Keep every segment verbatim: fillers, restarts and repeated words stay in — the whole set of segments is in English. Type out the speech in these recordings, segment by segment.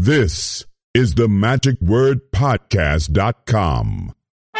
This is the magic word podcast dot com.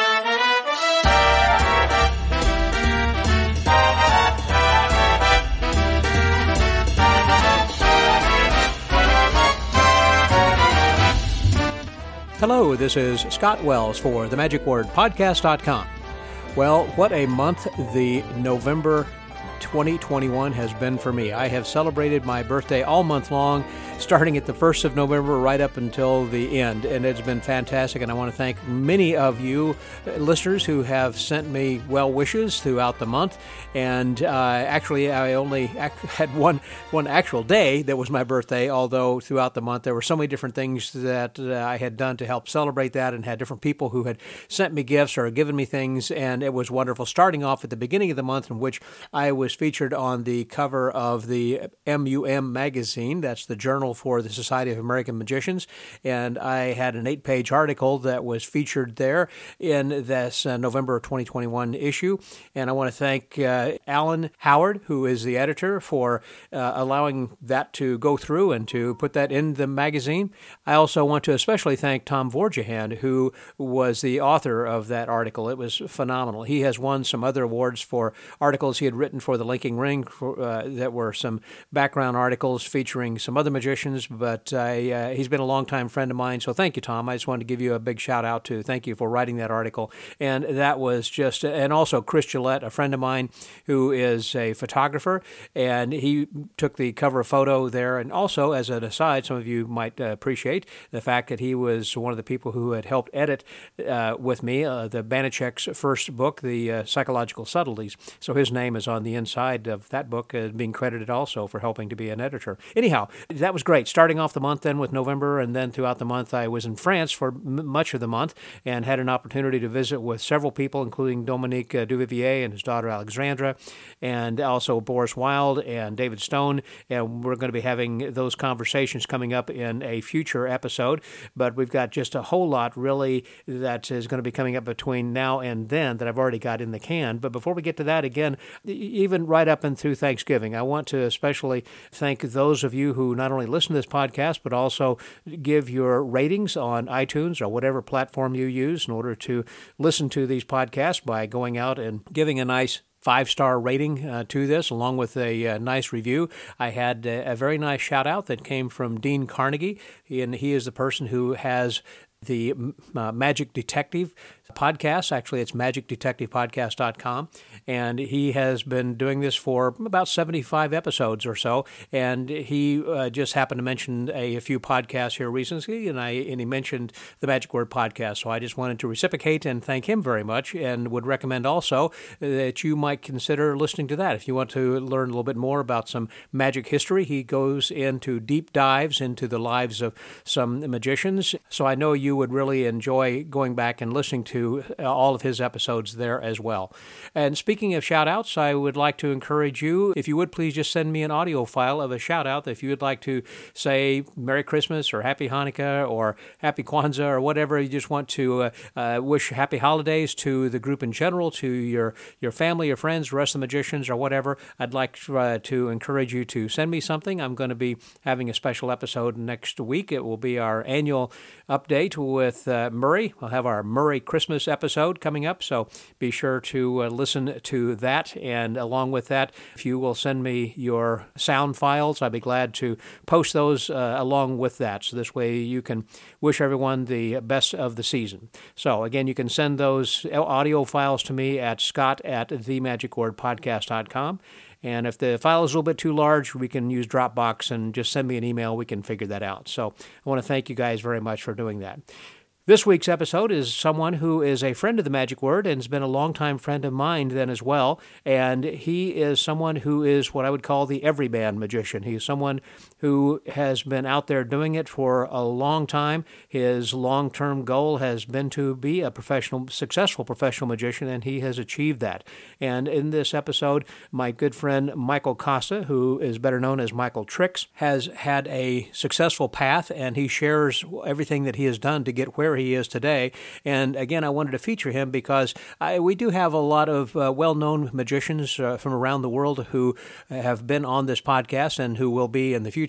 Hello, this is Scott Wells for the magic word podcast dot com. Well, what a month the November twenty twenty-one has been for me. I have celebrated my birthday all month long, starting at the first of November right up until the end, and it's been fantastic, and I want to thank many of you listeners who have sent me well wishes throughout the month, and uh, actually I only ac- had one one actual day that was my birthday, although throughout the month there were so many different things that uh, I had done to help celebrate that, and had different people who had sent me gifts or given me things, and it was wonderful, starting off at the beginning of the month in which I was featured on the cover of the M U M magazine. That's the Journal for the Society of American Magicians, and I had an eight-page article that was featured there in this uh, November twenty twenty-one issue, and I want to thank uh, Alan Howard, who is the editor, for uh, allowing that to go through and to put that in the magazine. I also want to especially thank Tom Vorjahan, who was the author of that article. It was phenomenal. He has won some other awards for articles he had written for the Linking Ring uh, that were some background articles featuring some other magicians, but I, uh, he's been a longtime friend of mine, so thank you, Tom. I just wanted to give you a big shout out to thank you for writing that article. And that was just, and also Chris Gillette, a friend of mine who is a photographer, and he took the cover photo there. And also, as an aside, some of you might uh, appreciate the fact that he was one of the people who had helped edit uh, with me uh, the Banachek's first book, The uh, Psychological Subtleties. So his name is on the inside of that book, uh, being credited also for helping to be an editor. Anyhow, that was great. Starting off the month then with November, and then throughout the month I was in France for m- much of the month and had an opportunity to visit with several people, including Dominique uh, Duvivier and his daughter Alexandra, and also Boris Wilde and David Stone, and we're going to be having those conversations coming up in a future episode, but we've got just a whole lot really that is going to be coming up between now and then that I've already got in the can. But before we get to that, again, even right up and through Thanksgiving, I want to especially thank those of you who not only listen to this podcast, but also give your ratings on iTunes or whatever platform you use in order to listen to these podcasts by going out and giving a nice five-star rating uh, to this, along with a, a nice review. I had a, a very nice shout-out that came from Dean Carnegie, and he is the person who has the uh, Magic Detective podcast. Actually, it's magic detective podcast dot com, and he has been doing this for about seventy-five episodes or so, and he uh, just happened to mention a, a few podcasts here recently, and I and he mentioned the Magic Word podcast, so I just wanted to reciprocate and thank him very much, and would recommend also that you might consider listening to that. If you want to learn a little bit more about some magic history, he goes into deep dives into the lives of some magicians, so I know you would really enjoy going back and listening to all of his episodes there as well. And speaking of shout-outs, I would like to encourage you, if you would please just send me an audio file of a shout-out. If you would like to say Merry Christmas or Happy Hanukkah or Happy Kwanzaa or whatever, you just want to uh, uh, wish happy holidays to the group in general, to your, your family, your friends, the rest of the magicians or whatever, I'd like to, uh, to encourage you to send me something. I'm going to be having a special episode next week. It will be our annual update with uh, Murray. We'll have our Murray Christmas episode coming up, so be sure to uh, listen to that. And along with that, if you will send me your sound files, I'd be glad to post those uh, along with that, so this way you can wish everyone the best of the season. So again, you can send those audio files to me at scott at the magic word podcast dot com. And if the file is a little bit too large, we can use Dropbox and just send me an email. We can figure that out. So I want to thank you guys very much for doing that. This week's episode is someone who is a friend of the Magic Word and has been a longtime friend of mine then as well, and he is someone who is what I would call the everyman magician. He's someone who has been out there doing it for a long time. His long-term goal has been to be a professional, successful professional magician, and he has achieved that. And in this episode, my good friend Michael Costa, who is better known as Michael Tricks, has had a successful path, and he shares everything that he has done to get where he is today. And again, I wanted to feature him because I, we do have a lot of uh, well-known magicians uh, from around the world who have been on this podcast and who will be in the future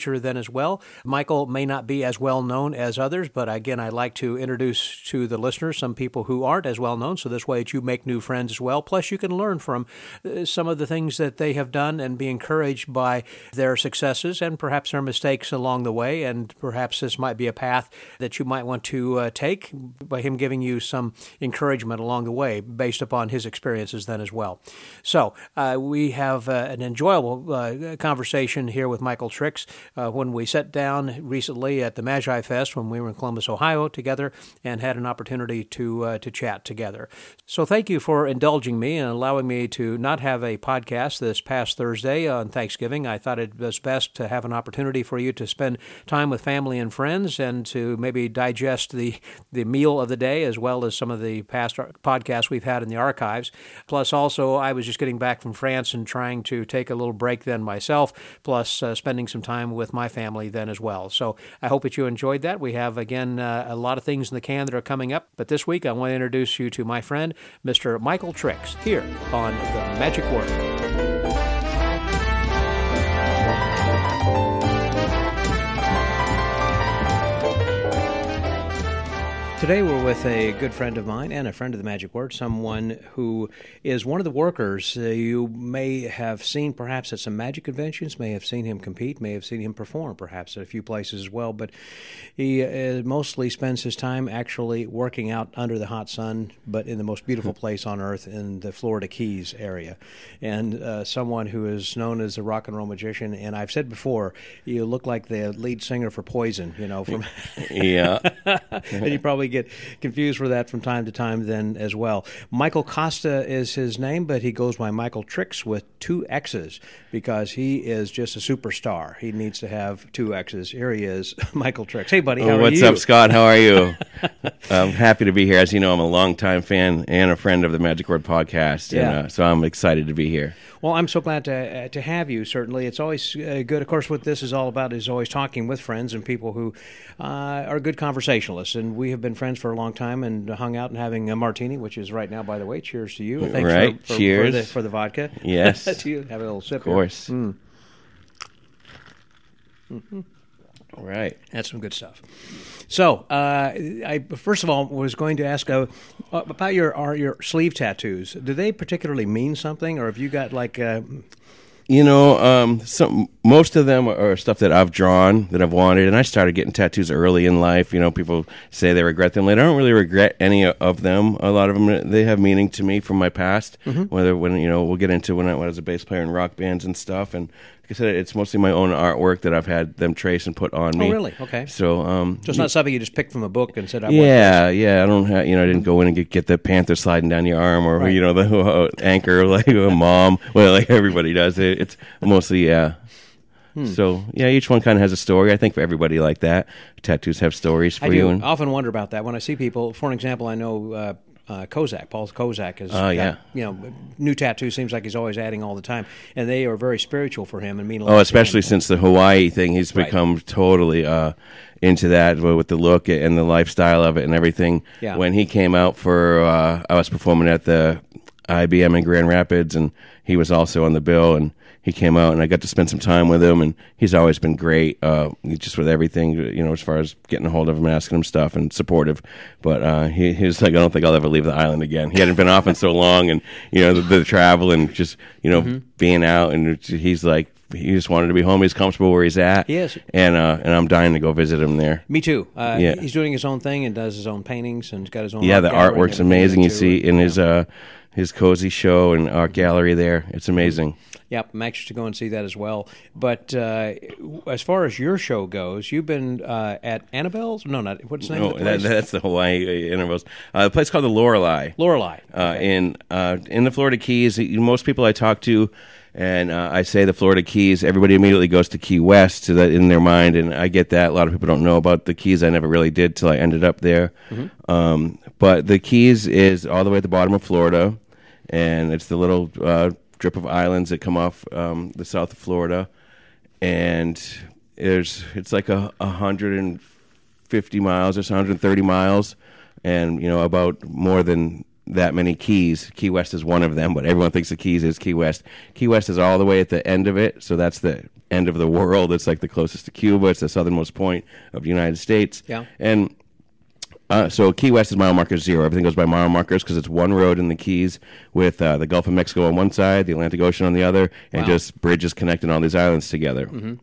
future then as well. Michael may not be as well known as others, but again, I like to introduce to the listeners some people who aren't as well known, so this way you make new friends as well. Plus, you can learn from uh, some of the things that they have done and be encouraged by their successes and perhaps their mistakes along the way, and perhaps this might be a path that you might want to uh, take by him giving you some encouragement along the way based upon his experiences then as well. So uh, we have uh, an enjoyable uh, conversation here with Michael Trix uh, when we sat down recently at the Magi Fest when we were in Columbus, Ohio together and had an opportunity to uh, to chat together. So thank you for indulging me and allowing me to not have a podcast this past Thursday on Thanksgiving. I thought it was best to have an opportunity for you to spend time with family and friends and to maybe digest the, the meal of the day as well as some of the past podcasts we've had in the archives. Plus also, I was just getting back from France and trying to take a little break then myself, plus uh, spending some time with my family then as well. So I hope that you enjoyed that. We have, again, uh, a lot of things in the can that are coming up, but this week I want to introduce you to my friend, Mister Michael Trix, here on The Magic Word. Today we're with a good friend of mine and a friend of the Magic Word, someone who is one of the workers. Uh, you may have seen perhaps at some magic conventions, may have seen him compete, may have seen him perform perhaps at a few places as well, but he uh, mostly spends his time actually working out under the hot sun, but in the most beautiful place on earth in the Florida Keys area. And uh, someone who is known as the rock and roll magician, and I've said before, you look like the lead singer for Poison, you know. From yeah. And you probably get confused for that from time to time then as well. Michael Costa is his name, but he goes by Michael Trix with two X's because he is just a superstar. He needs to have two X's. Here he is, Michael Trix. Hey, buddy, how oh, are what's you? What's up, Scott? How are you? I'm happy to be here. As you know, I'm a longtime fan and a friend of the Magic Word podcast, and yeah. uh, so I'm excited to be here. Well, I'm so glad to uh, to have you, certainly. It's always uh, good. Of course, what this is all about is always talking with friends and people who uh, are good conversationalists. And we have been friends for a long time and hung out and having a martini, which is right now, by the way. Cheers to you. Thanks right. for, for, Cheers. For the, for the vodka. Yes. To you. Have a little sip Of course. here. Mm. Mm-hmm. All right. That's some good stuff. So, uh, I first of all was going to ask uh, about your are your sleeve tattoos. Do they particularly mean something, or have you got like? Uh, You know, um, some most of them are stuff that I've drawn, that I've wanted, and I started getting tattoos early in life. You know, people say they regret them later. I don't really regret any of them. A lot of them, they have meaning to me from my past, mm-hmm. whether when, you know, we'll get into when I, when I was a bass player in rock bands and stuff, and like I said, it's mostly my own artwork that I've had them trace and put on me. Oh, really? Okay. So, um, so it's not something you just picked from a book and said, I yeah, yeah. I don't have, you know, I didn't go in and get, get the panther sliding down your arm or, right. you know, the uh, anchor like a mom. Well, like everybody does it. It's mostly, yeah. Hmm. So, yeah, each one kind of has a story. I think for everybody like that, tattoos have stories for I you. do And often wonder about that when I see people. For an example, I know uh, uh, Kozak, Paul Kozak is, oh, yeah. you know, new tattoo seems like he's always adding all the time, and they are very spiritual for him and mean a lot. Oh, especially since the Hawaii thing, he's right. become totally uh, into that with the look and the lifestyle of it and everything. Yeah. When he came out for, uh, I was performing at the I B M in Grand Rapids, and he was also on the bill, and he came out, and I got to spend some time with him, and he's always been great, uh, just with everything, you know, as far as getting a hold of him and asking him stuff and supportive. But uh, he, he was like, I don't think I'll ever leave the island again. He hadn't been off in so long, and, you know, the, the travel and just, you know, mm-hmm. being out, and he's like, he just wanted to be home. He's comfortable where he's at. He is. And, uh, and I'm dying to go visit him there. Me too. Uh, yeah. He's doing his own thing and does his own paintings and got his own Yeah, art the gallery artwork's amazing. You see in yeah. his uh, his cozy show and art gallery there. It's amazing. Yep, I'm anxious to go and see that as well. But uh, as far as your show goes, you've been uh, at Annabelle's? No, not what's the name no, of the place? That, that's the Hawaii intervals. Uh, a place called the Lorelei. Lorelei. Uh, okay. in uh, in the Florida Keys. Most people I talk to, and uh, I say the Florida Keys, everybody immediately goes to Key West to that in their mind, and I get that. A lot of people don't know about the Keys. I never really did till I ended up there. Mm-hmm. Um, but the Keys is all the way at the bottom of Florida, and it's the little uh, strip of islands that come off um, the south of Florida, and there's it's like a, a hundred and fifty miles or so, one hundred thirty miles, and you know about more than that many keys. Key West is one of them, but everyone thinks the Keys is Key West. Key West is all the way at the end of it, so that's the end of the world. It's like the closest to Cuba. It's the southernmost point of the United States. Yeah. And uh, so Key West is mile marker zero. Everything goes by mile markers because it's one road in the Keys with uh, the Gulf of Mexico on one side, the Atlantic Ocean on the other, and Wow. just bridges connecting all these islands together. Mm-hmm.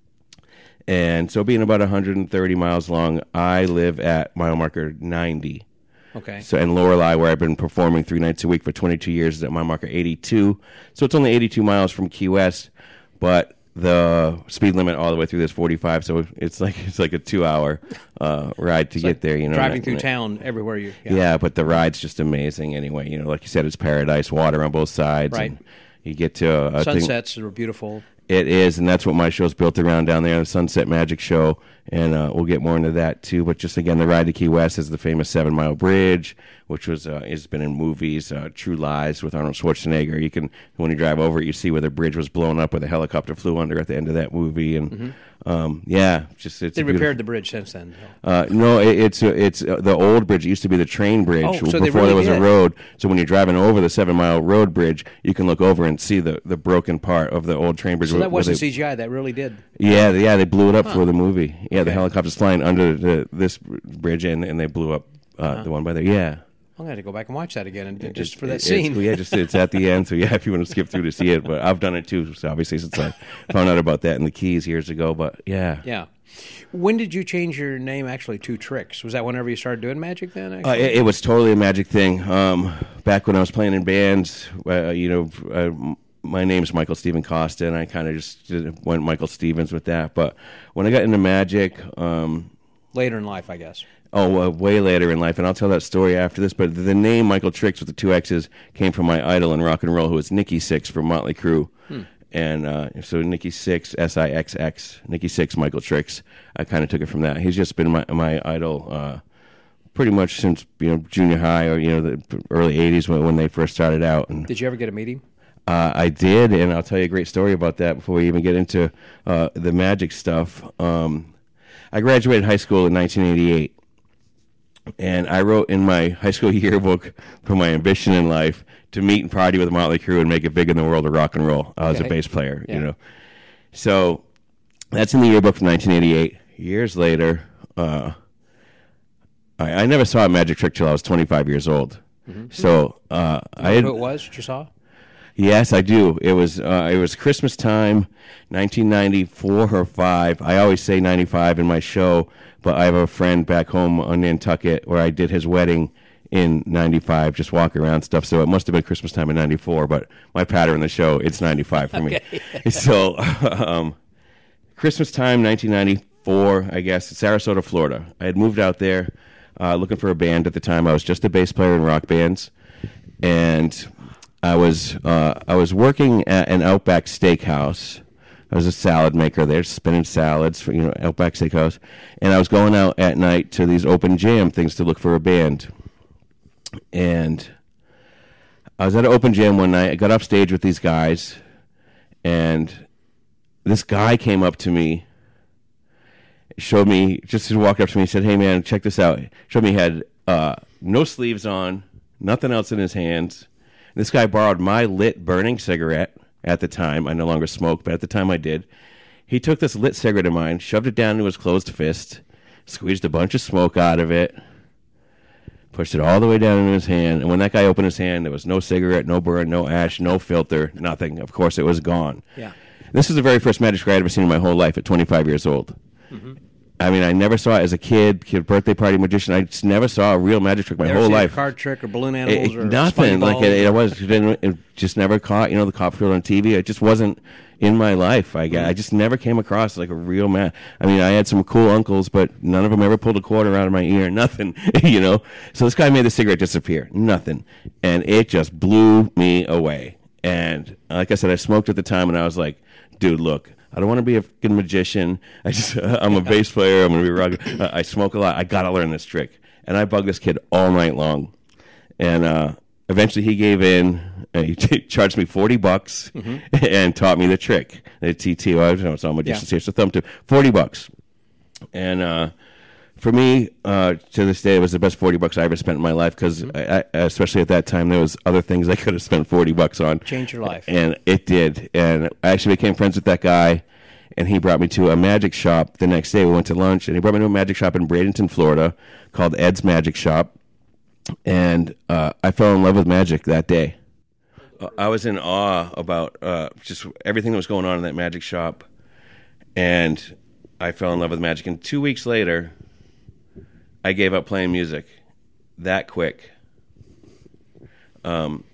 And so being about one hundred thirty miles long, I live at mile marker ninety. Okay. So, and Lorelei, where I've been performing three nights a week for twenty-two years, is at mile marker eighty-two. So it's only eighty-two miles from Key West, but the speed limit all the way through this forty-five. So it's like it's like a two-hour uh, ride to It's get like there. You know, driving and- through and- town everywhere you. Yeah. Yeah. but the ride's just amazing. Anyway, you know, like you said, it's paradise, water on both sides. Right. And you get to a, a thing. Sunsets are beautiful. It is, and that's what my show's built around down there, the Sunset Magic Show, and uh, we'll get more into that too. But just again, the ride to Key West is the famous Seven Mile Bridge, which was uh, has been in movies, uh, True Lies with Arnold Schwarzenegger. You can, when you drive over it, you see where the bridge was blown up, where the helicopter flew under at the end of that movie, and Mm-hmm. um, yeah, just it's They a beautiful- repaired the bridge since then. uh, no, it, it's uh, it's uh, the old bridge. It used to be the train bridge Oh, so before they really there was did. a road. So when you're driving over the Seven Mile Road Bridge, you can look over and see the, the broken part of the old train bridge. So where- that where wasn't they- C G I. That really did. Yeah, they- yeah, they blew it up for the movie. Yeah, the Okay. helicopter's flying under the, this bridge, and, and they blew up uh, the one by there. Yeah. I'm gonna have to go back and watch that again, and just It- for that it's- scene. Yeah, just it's at the end. So yeah, if you want to skip through to see it, but I've done it too. So obviously, since I found out about that in the Keys years ago. But yeah, Yeah. When did you change your name actually to Tricks? Was that whenever you started doing magic then? Uh, Actually? it, it was totally a magic thing. Um, back when I was playing in bands, uh, you know, uh, m- my name's Michael Stephen Costa, and I kind of just did- went Michael Stevens with that. But when I got into magic, um, Later in life, I guess. oh, uh, way later in life, and I'll tell that story after this, but the name Michael Tricks with the two X's came from my idol in rock and roll, who was Nikki Sixx from Motley Crue. Hmm. And uh, so Nikki Sixx, S I X X, Nikki Sixx, Michael Tricks. I kind of took it from that. He's just been my my idol uh, pretty much since, you know, junior high or, you know, the early eighties when, when they first started out. And Did you ever get to meet him? uh, I did, and I'll tell you a great story about that before we even get into uh, the magic stuff. Um, I graduated high school in nineteen eighty-eight, and I wrote in my high school yearbook for my ambition in life to meet and party with Motley Crue and make it big in the world of rock and roll. I was Okay. a bass player, Yeah. you know. So that's in the yearbook from nineteen eighty-eight. Years later, uh, I, I never saw a magic trick till I was twenty-five years old. So uh, I had, Who it was that you saw? Yes, I do. It was uh, it was Christmas time, nineteen ninety-four or five. I always say ninety-five in my show, but I have a friend back home on Nantucket where I did his wedding in ninety-five, just walk around stuff. So it must have been Christmas time in ninety-four, but my pattern in the show, it's ninety-five for me. So um, Christmas time, nineteen ninety-four, I guess, Sarasota, Florida. I had moved out there uh, looking for a band at the time. I was just a bass player in rock bands, and I was uh, I was working at an Outback Steakhouse. I was a salad maker there, spinning salads for, you know, Outback Steakhouse, and I was going out at night to these open jam things to look for a band. And I was at an open jam one night. I got off stage with these guys, and this guy came up to me, showed me, just walked up to me, and said, "Hey man, check this out." Showed me he had uh, no sleeves on, nothing else in his hands. This guy borrowed my lit burning cigarette at the time. I no longer smoke, but at the time I did. He took this lit cigarette of mine, shoved it down into his closed fist, squeezed a bunch of smoke out of it, pushed it all the way down into his hand. And when that guy opened his hand, there was no cigarette, no burn, no ash, no filter, nothing. Of course, it was gone. Yeah. This is the very first magic trick I'd ever seen in my whole life at twenty-five years old. Mm-hmm. I mean, I never saw it as a kid, kid birthday party magician. I just never saw a real magic trick my Never whole seen life. a card trick or balloon It- animals it- or nothing spiny like balls? it, it was. It, didn't, it just never caught. You know, the Copperfield on T V. It just wasn't in my life. I guess. I just never came across like a real man. I mean, I had some cool uncles, but none of them ever pulled a quarter out of my ear. Nothing. You know. So this guy made the cigarette disappear. Nothing, and it just blew me away. And like I said, I smoked at the time, and I was like, dude, look. I don't want to be a fucking magician. I just, I'm a bass player. I'm going to be rock. Uh, I smoke a lot. I got to learn this trick. And I bugged this kid all night long. And uh, eventually he gave in. And he t- charged me forty bucks mm-hmm. and taught me the trick. The T T O, I don't know, it's all magician's Yeah. here. So thumb to forty bucks. And uh, for me, uh, to this day, it was the best forty bucks I ever spent in my life because, mm-hmm. especially at that time, there was other things I could have spent forty bucks on. Change your life. And it did. And I actually became friends with that guy, and he brought me to a magic shop the next day. We went to lunch, and he brought me to a magic shop in Bradenton, Florida, called Ed's Magic Shop. And uh, I fell in love with magic that day. I was in awe about uh, just everything that was going on in that magic shop, and I fell in love with magic. And two weeks later, I gave up playing music that quick. Um,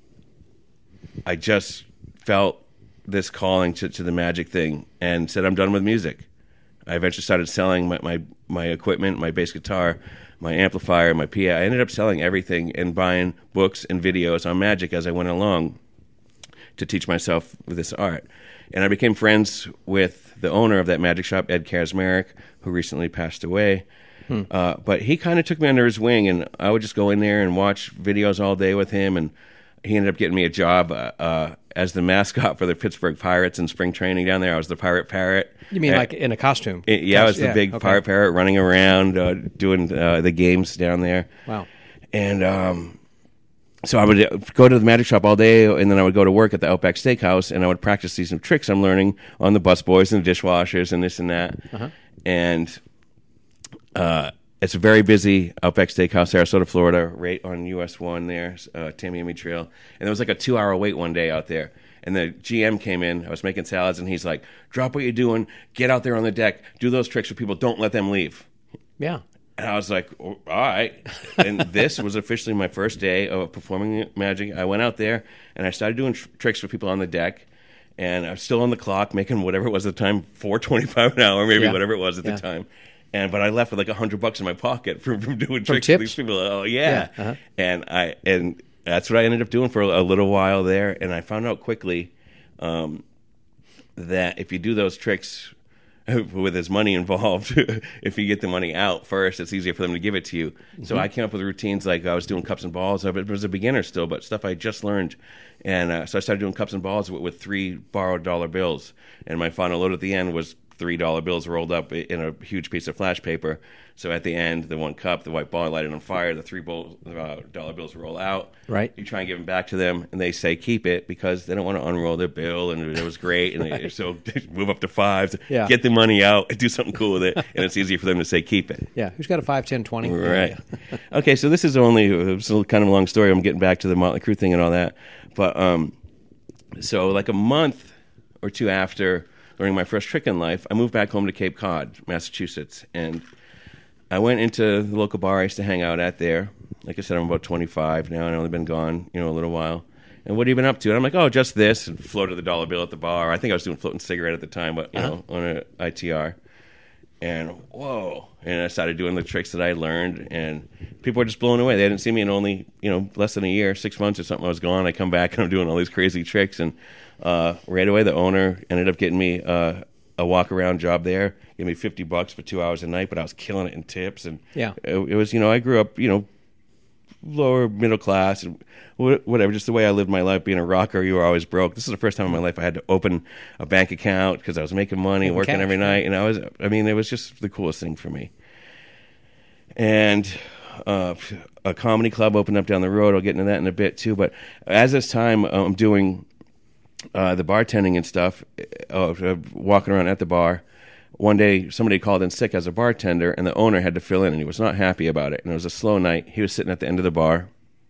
I just felt this calling to, to the magic thing and said, I'm done with music. I eventually started selling my, my, my equipment, my bass guitar, my amplifier, my P A. I ended up selling everything and buying books and videos on magic as I went along to teach myself this art. And I became friends with the owner of that magic shop, Ed Kaczmarek, who recently passed away. Hmm. Uh, but he kind of took me under his wing, and I would just go in there and watch videos all day with him, and he ended up getting me a job uh, uh, as the mascot for the Pittsburgh Pirates in spring training down there. I was the Pirate Parrot. You mean and like in a costume? It, yeah, I was the yeah, big okay. Pirate Parrot running around uh, doing uh, the games down there. Wow. And um, so I would go to the magic shop all day, and then I would go to work at the Outback Steakhouse, and I would practice these tricks I'm learning on the busboys and the dishwashers and this and that. Uh-huh. And uh, it's a very busy Outback Steakhouse, Sarasota, Florida, right on U S one there, uh, Tamiami Trail. And there was like a two-hour wait one day out there. And the G M came in. I was making salads, and he's like, drop what you're doing. Get out there on the deck. Do those tricks for people. Don't let them leave. Yeah. And I was like, oh, all right. And this was officially my first day of performing magic. I went out there, and I started doing tr- tricks for people on the deck. And I was still on the clock, making whatever it was at the time, four twenty-five an hour, maybe yeah. whatever it was at yeah. the time. And but I left with like a hundred bucks in my pocket from, from doing from tricks tips? for these people. Oh yeah, yeah. Uh-huh. and I and that's what I ended up doing for a, a little while there. And I found out quickly um, that if you do those tricks with his money involved, if you get the money out first, it's easier for them to give it to you. Mm-hmm. So I came up with routines like I was doing cups and balls. I was a beginner still, but stuff I just learned. And uh, so I started doing cups and balls with, with three borrowed dollar bills. And my final load at the end was three dollar bills rolled up in a huge piece of flash paper. So at the end, the one cup, the white ball, I light it on fire. The three bowl, uh, dollar bills roll out. Right. You try and give them back to them, and they say keep it because they don't want to unroll their bill, and it was great. And right. they, so move up to fives, yeah. get the money out, do something cool with it, and it's easier for them to say keep it. Yeah. Who's got a five, ten, twenty? Right. Okay, so this is only it's a kind of a long story. I'm getting back to the Motley Crue thing and all that. But um, so like a month or two after learning my first trick in life, I moved back home to Cape Cod, Massachusetts, and I went into the local bar I used to hang out at there. Like I said, I'm about twenty-five now, and I've only been gone, you know, a little while. And what have you been up to? And I'm like, oh, just this, and floated the dollar bill at the bar. I think I was doing floating cigarette at the time, but, you uh-huh. know, on an I T R. And, whoa. And I started doing the tricks that I learned, and people were just blown away. They didn't see me in only, you know, less than a year, six months or something. I was gone. I come back, and I'm doing all these crazy tricks. And uh, right away, the owner ended up getting me uh, a walk-around job there. Gave me fifty bucks for two hours a night, but I was killing it in tips. And yeah. it, it was, you know, I grew up, you know, lower middle class and whatever, just the way I lived my life. Being a rocker, you were always broke. This is the first time in my life I had to open a bank account because I was making money, Making working cash, every night, and I was, I mean, it was just the coolest thing for me. And uh, a comedy club opened up down the road. I'll get into that in a bit too. But as this time I'm doing uh, the bartending and stuff, uh, walking around at the bar, one day somebody called in sick as a bartender, and the owner had to fill in, and he was not happy about it. And it was a slow night. He was sitting at the end of the bar,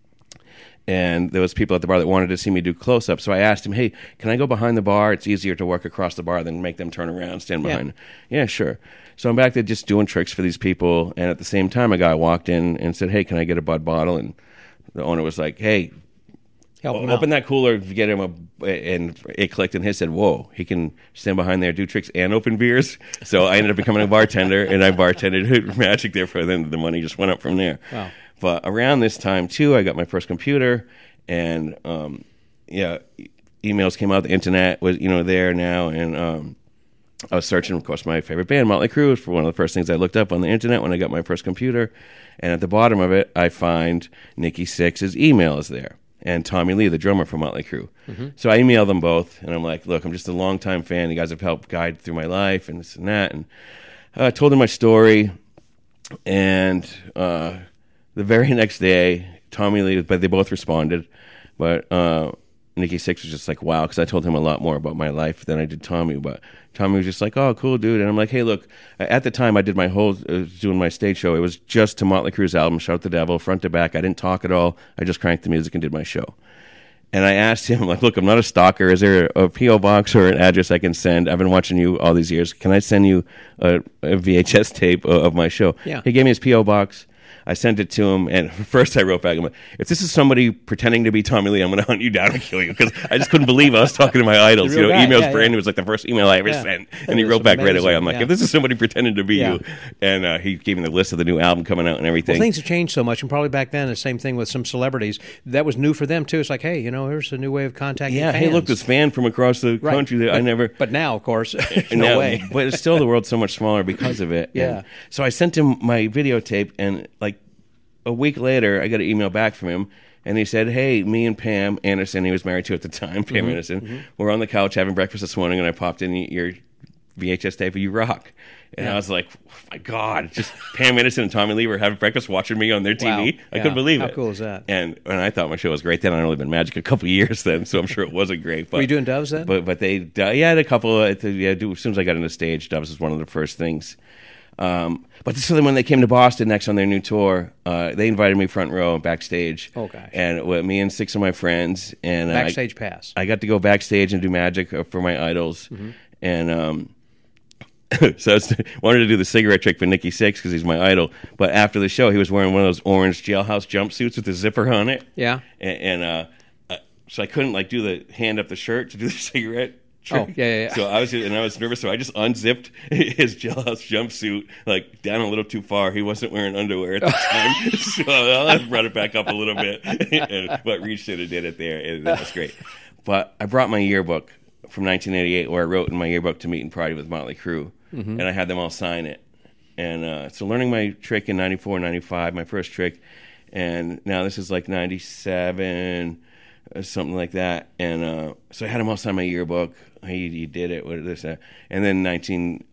and there was people at the bar that wanted to see me do close-ups. So I asked him, hey, can I go behind the bar? It's easier to work across the bar than make them turn around, stand behind. Yeah, yeah sure. So I'm back there just doing tricks for these people, and at the same time, a guy walked in and said, hey, can I get a Bud bottle? And the owner was like, hey, Help him open out. that cooler, get him a, and it clicked, and he said, whoa, he can stand behind there, do tricks, and open beers. So I ended up becoming a bartender, and I bartended magic there for then the money just went up from there. Wow. But around this time, too, I got my first computer, and, um, yeah, e- emails came out, the internet was, you know, there now, and um, I was searching, of course, my favorite band, Motley Crue, for one of the first things I looked up on the internet when I got my first computer, and at the bottom of it, I find Nikki Sixx's email is there. And Tommy Lee, the drummer for Motley Crue. Mm-hmm. So I emailed them both, and I'm like, look, I'm just a longtime fan. You guys have helped guide through my life and this and that. And I uh, told them my story, and uh, the very next day, Tommy Lee, but they both responded, but uh, Nikki Sixx was just like, wow, because I told him a lot more about my life than I did Tommy, but Tommy was just like, oh, cool, dude. And I'm like, hey, look, at the time I did my whole, uh, doing my stage show, it was just to Motley Crue's album, Shout the Devil, front to back. I didn't talk at all. I just cranked the music and did my show. And I asked him, like, look, I'm not a stalker. Is there a P O box or an address I can send? I've been watching you all these years. Can I send you a, a V H S tape of, of my show? Yeah. He gave me his P O box. I sent it to him, and first I wrote back, I'm like, if this is somebody pretending to be Tommy Lee, I'm going to hunt you down and kill you, because I just couldn't believe I was talking to my idols. You know, guy. emails yeah, brand yeah. new was like the first email I ever Yeah. sent, That and he was wrote back right amazing. away. I'm like, Yeah. if this is somebody pretending to be Yeah. you, and uh, he gave me the list of the new album coming out and everything. Well, things have changed so much, and probably back then the same thing with some celebrities. That was new for them too. It's like, hey, you know, here's a new way of contacting yeah, fans. hey, look, this fan from across the Right. country that but, I never. But now, of course, there's And no now- way. But it's still the world's so much smaller because of it. Yeah. And so I sent him my videotape, and like a week later, I got an email back from him, and he said, hey, me and Pam Anderson, he was married to at the time, Pam Mm-hmm. Anderson, we're on the couch having breakfast this morning, and I popped in your V H S tape of You Rock. And Yeah. I was like, oh my God, just Pam Anderson and Tommy Lee were having breakfast watching me on their T V. Wow. I Yeah. couldn't believe How it. cool is that? And and I thought my show was great then. I'd only been Magic a couple of years then, so I'm sure it wasn't great. But, Were you doing Doves then? But but they, uh, yeah, I had a couple. Of, yeah, as soon as I got into stage, Doves was one of the first things. Um, but so then when they came to Boston next on their new tour, uh, they invited me front row backstage. Oh, gosh. And with me and six of my friends. And uh, Backstage pass. I got to go backstage and do magic for my idols. Mm-hmm. And um, so I was, wanted to do the cigarette trick for Nikki Sixx because he's my idol. But after the show, he was wearing one of those orange jailhouse jumpsuits with the zipper on it. Yeah. And, and uh, uh, so I couldn't like do the hand up the shirt to do the cigarette trick. Oh, yeah, yeah, yeah. So I was and I was nervous, so I just unzipped his jailhouse jumpsuit like down a little too far. He wasn't wearing underwear at the time, so I brought it back up a little bit, and, but reached in and did it there, and that was great. But I brought my yearbook from nineteen eighty-eight, where I wrote in my yearbook to meet and party with Motley Crue, mm-hmm. and I had them all sign it. And uh, so learning my trick in ninety-four, ninety-five, my first trick, and now this is like ninety-seven, or something like that. And uh, so I had them all sign my yearbook. He, he did it, what this, that. And then nineteen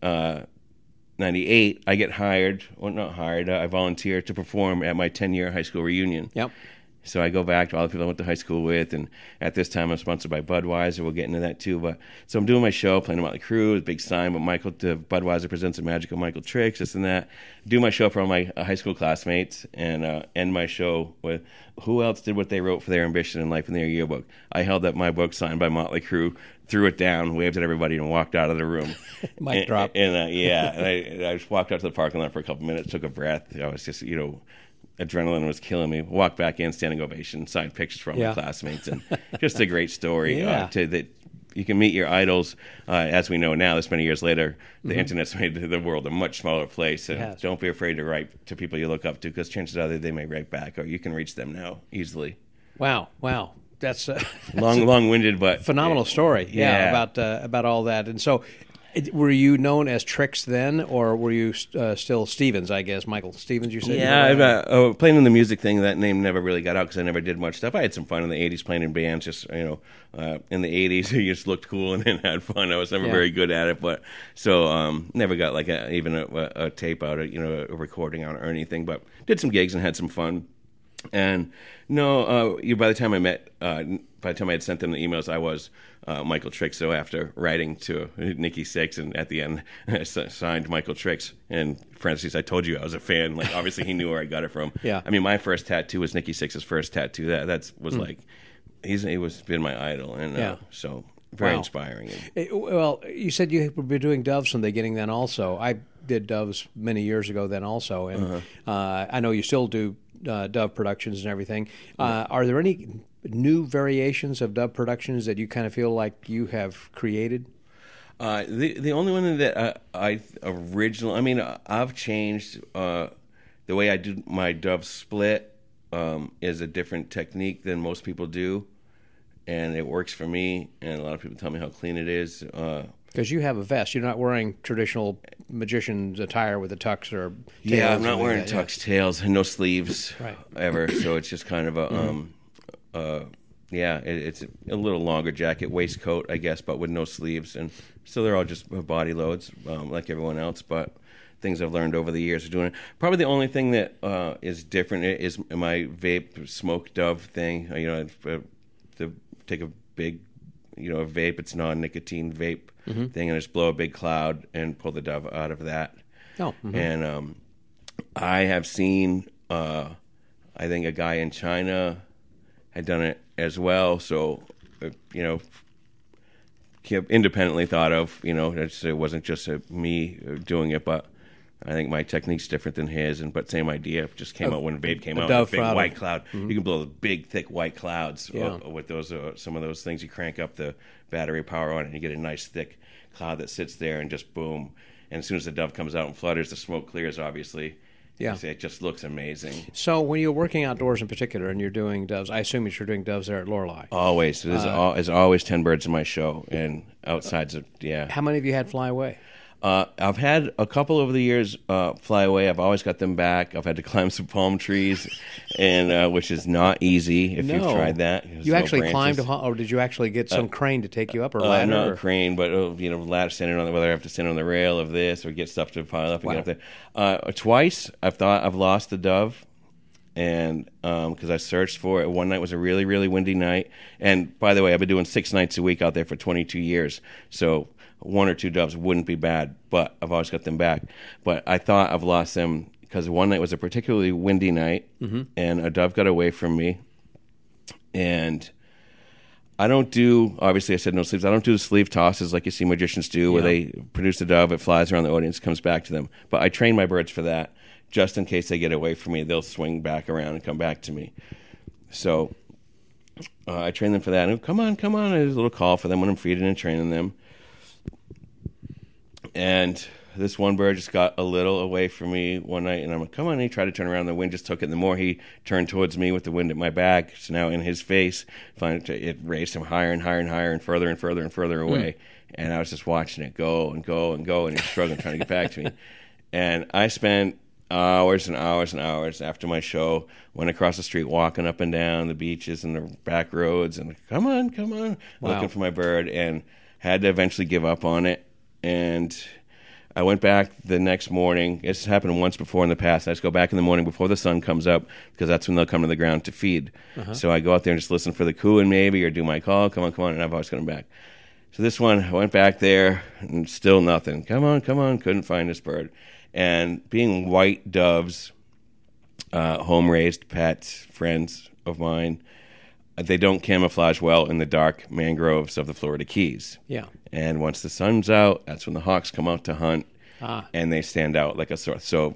ninety-eight, I get hired, well, not hired, uh, I volunteer to perform at my ten-year high school reunion. Yep. So I go back to all the people I went to high school with, and at this time I'm sponsored by Budweiser. We'll get into that too. But so I'm doing my show, playing Motley Crue, big sign, but Michael to Budweiser presents the magical Michael Tricks, this and that. Do my show for all my uh, high school classmates, and uh, end my show with who else did what they wrote for their ambition in life in their yearbook. I held up my book signed by Motley Crue, threw it down, waved at everybody, and walked out of the room. Mic and, drop. And uh, yeah, and I, I just walked out to the parking lot for a couple minutes, took a breath. I was just, you know. Adrenaline was killing me. Walked back in, standing ovation, signed pictures from Yeah. my classmates, and just a great story. Yeah. Uh, to that, you can meet your idols. Uh, as we know now, this many years later, the Mm-hmm. internet's made the world a much smaller place. And has. don't be afraid to write to people you look up to, because chances are that they may write back, or you can reach them now easily. Wow. Wow. That's uh, Long, long-winded, but phenomenal story. Yeah, Yeah. about uh, about all that. And so, it, were you known as Tricks then, or were you uh, still Stevens? I guess Michael Stevens. You said. Yeah, you I've, were? uh, uh, playing in the music thing, that name never really got out because I never did much stuff. I had some fun in the eighties playing in bands, just, you know, uh, in the eighties, you just looked cool and then had fun. I was never Yeah. very good at it, but so um, never got like a, even a, a, a tape out, you know, a recording out or anything, but did some gigs and had some fun. And no, uh, you, by the time I met, uh, by the time I had sent them the emails, I was uh, Michael Tricks. So after writing to Nikki Sixx, and at the end I signed Michael Tricks, and parentheses, I told you I was a fan. Like obviously he knew where I got it from. Yeah. I mean, my first tattoo was Nikki Sixx's first tattoo. That that's was Mm. like he's he was been my idol, and uh, Yeah. so very Wow. inspiring. And, Eh, Well, you said you were doing Doves from the beginning then also. I did Doves many years ago then also. And Uh-huh. uh, I know you still do uh, Dove productions and everything. Uh, are there any new variations of Dove productions that you kind of feel like you have created? Uh, the the only one that uh, I original, I mean, uh, I've changed uh, the way I do my Dove split um, is a different technique than most people do, and it works for me. And a lot of people tell me how clean it is. Uh, Because you have a vest. You're not wearing traditional magician's attire with a tux or yeah, tails I'm not or wearing anything like tux tails and no sleeves Right. ever, so it's just kind of a um, uh, yeah, it, it's a little longer jacket, waistcoat, I guess, but with no sleeves, and so they're all just body loads um, like everyone else, but. things I've learned over the years of doing it. Probably the only thing that uh, is different is my vape smoke dove thing. You know, uh, to take a big, you know, a vape. It's non-nicotine vape mm-hmm. thing, and just blow a big cloud and pull the dove out of that. Oh, mm-hmm. and um, I have seen, uh, I think a guy in China had done it as well. So, uh, you know. Independently thought of, you know, it's, it wasn't just a, me doing it, but I think my technique's different than his. And but same idea, just came a, out when vape came a out, dove a big cloud. white cloud. Mm-hmm. You can blow big, thick white clouds yeah. uh, with those. Uh, some of those things, you crank up the battery power on it, and you get a nice thick cloud that sits there, and just boom. And as soon as the dove comes out and flutters, the smoke clears. Obviously. Yeah. It just looks amazing. So when you're working outdoors in particular and you're doing doves, I assume that you're doing doves there at Lorelei. Always. There's, uh, al- there's always ten birds in my show, and outside's, a, yeah. How many have you had fly away? Uh, I've had a couple over the years uh, fly away. I've always got them back. I've had to climb some palm trees, and uh, which is not easy if no. you've tried that. There's you no actually branches. climbed, a, or did you actually get some uh, crane to take you up, or uh, ladder? Not or? a crane, but uh, you know, ladder standing on the, whether I have to stand on the rail of this or get stuff to pile up and wow. get up there. Uh, twice I've thought I've lost the dove. And because um, I searched for it, one night was a really, really windy night. And by the way, I've been doing six nights a week out there for twenty-two years. So one or two doves wouldn't be bad, but I've always got them back. But I thought I've lost them because one night was a particularly windy night, mm-hmm. and a dove got away from me. And I don't do, obviously I said no sleeves, I don't do the sleeve tosses like you see magicians do, yeah. where they produce the dove, it flies around the audience, comes back to them. But I train my birds for that. Just in case they get away from me, they'll swing back around and come back to me. So uh, I train them for that. And come on, come on. There's a little call for them when I'm feeding and training them. And this one bird just got a little away from me one night, and I'm like, come on. And he tried to turn around. The wind just took it. And the more he turned towards me with the wind at my back, so now in his face, it raised him higher and higher and higher and further and further and further away. Mm. And I was just watching it go and go and go, and he was struggling trying to get back to me. And I spent hours and hours and hours after my show, went across the street, walking up and down the beaches and the back roads, and come on, come on, wow. looking for my bird, and had to eventually give up on it. And I went back the next morning. This happened once before in the past. I just go back in the morning before the sun comes up, because that's when they'll come to the ground to feed. Uh-huh. So I go out there and just listen for the cooing maybe, or do my call, come on, come on, and I've always got them back. So this one, I went back there, and still nothing. Come on, come on, couldn't find this bird. And being white doves, uh, home-raised pets, friends of mine, they don't camouflage well in the dark mangroves of the Florida Keys. Yeah. And once the sun's out, that's when the hawks come out to hunt, ah. and they stand out like a sore. So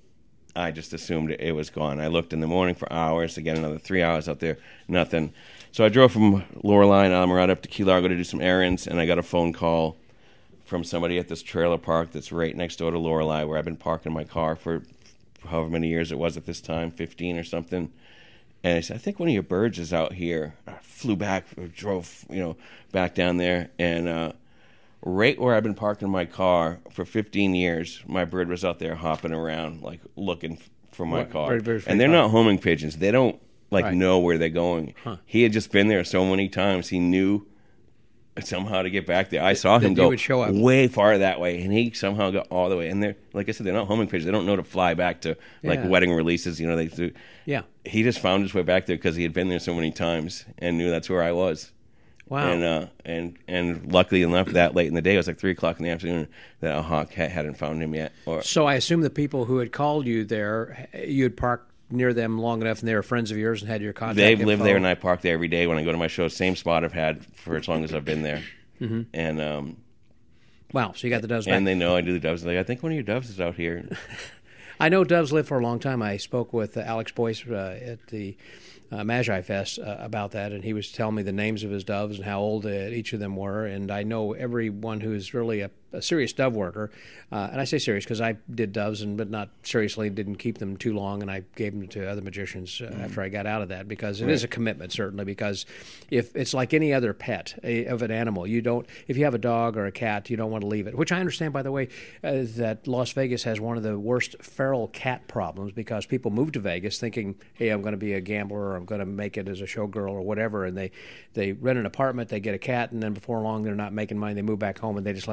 I just assumed it was gone. I looked in the morning for hours, again another three hours out there, nothing. So I drove from Lorelei and Alamorada up to Key Largo to do some errands, and I got a phone call from somebody at this trailer park that's right next door to Lorelei, where I've been parking my car for however many years it was at this time, fifteen or something. And I said, I think one of your birds is out here. I flew back, drove, you know, back down there, and uh, right where I've been parking my car for fifteen years, my bird was out there hopping around, like looking for my what? car. Very, very and they're car. Not homing pigeons. They don't like right. know where they're going. Huh. He had just been there so many times. He knew somehow to get back there. I saw him go way far that way, and he somehow got all the way. And they're, like I said, they're not homing pigeons. They don't know to fly back to like yeah. wedding releases. You know, they do. Yeah. He just found his way back there because he had been there so many times and knew that's where I was. Wow. And uh, and and luckily enough, that late in the day, it was like three o'clock in the afternoon, that a hawk hadn't found him yet. Or so I assume the people who had called you there, you had parked near them long enough, and they were friends of yours and had your contact They've info. lived there, and I park there every day when I go to my show. Same spot I've had for as long as I've been there. Mm-hmm. And um, wow, so you got the doves back. And they know I do the doves. Like, I think one of your doves is out here. I know doves live for a long time. I spoke with uh, Alex Boyce uh, at the uh, Magi Fest uh, about that, and he was telling me the names of his doves and how old uh, each of them were. And I know everyone who is really a, a serious dove worker, uh, and I say serious because I did doves, and but not seriously, didn't keep them too long, and I gave them to other magicians uh, mm. after I got out of that, because it right. is a commitment, certainly, because if it's like any other pet a, of an animal, you don't, if you have a dog or a cat, you don't want to leave it, which I understand, by the way, uh, that Las Vegas has one of the worst feral cat problems, because people move to Vegas thinking, hey, I'm going to be a gambler, or I'm going to make it as a showgirl or whatever, and they, they rent an apartment, they get a cat, and then before long they're not making money, they move back home, and they just let the cats And the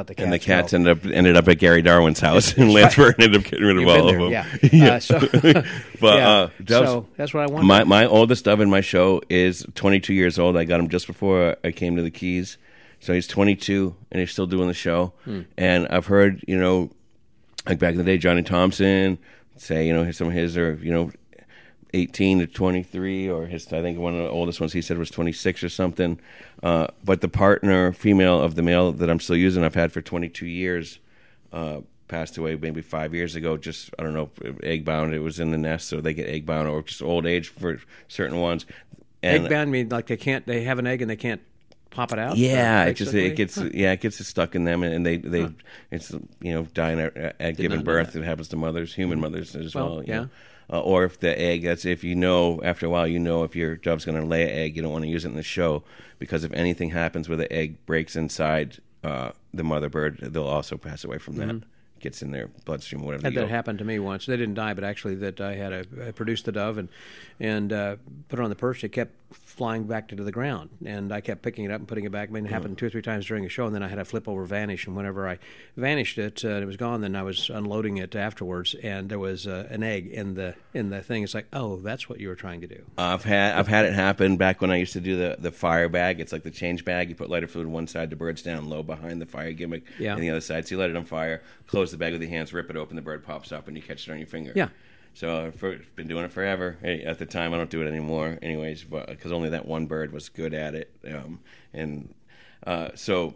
cats so. ended up ended up at Gary Darwin's house, and Lance Burton ended up getting rid of You've all been of there, them. Yeah. yeah. Uh, so, but yeah. uh, doves, so that's what I wanted. My my oldest dove in my show is twenty-two years old. I got him just before I came to the Keys, so he's twenty-two and he's still doing the show. Hmm. And I've heard, you know, like back in the day, Johnny Thompson say, you know, some of his are, you know, eighteen to twenty-three, or his, I think one of the oldest ones he said was twenty-six or something. Uh, but the partner female of the male that I'm still using, I've had for twenty-two years, uh, passed away maybe five years ago. Just, I don't know, egg bound. It was in the nest, so they get egg bound, or just old age for certain ones. And egg bound mean like they can't, they have an egg and they can't pop it out? Yeah, uh, it just it gets huh. yeah it gets stuck in them, and they they huh. it's you know dying at, at giving birth. It happens to mothers, human mothers as well. well yeah. Know? Uh, or if the egg, that's if you know, after a while, you know if your dove's going to lay an egg, you don't want to use it in the show, because if anything happens where the egg breaks inside uh, the mother bird, they'll also pass away from that. Mm-hmm. Gets in their bloodstream, whatever. Had that go. happened to me once. They didn't die, but actually, that I had a I produced the dove and and uh, put it on the perch. It kept flying back to the ground, and I kept picking it up and putting it back. I mean, it happened mm. two or three times during a show, and then I had a flip over vanish. And whenever I vanished it, uh, it was gone. Then I was unloading it afterwards, and there was uh, an egg in the in the thing. It's like, oh, that's what you were trying to do. I've had I've had it happen back when I used to do the, the fire bag. It's like the change bag. You put lighter fluid on one side, the bird's down low behind the fire gimmick, yeah. and the other side. So you light it on fire, close the bag with your hands, rip it open, the bird pops up, and you catch it on your finger. Yeah. So I've been doing it forever. At the time, I don't do it anymore, anyways, because only that one bird was good at it. Um, and uh, so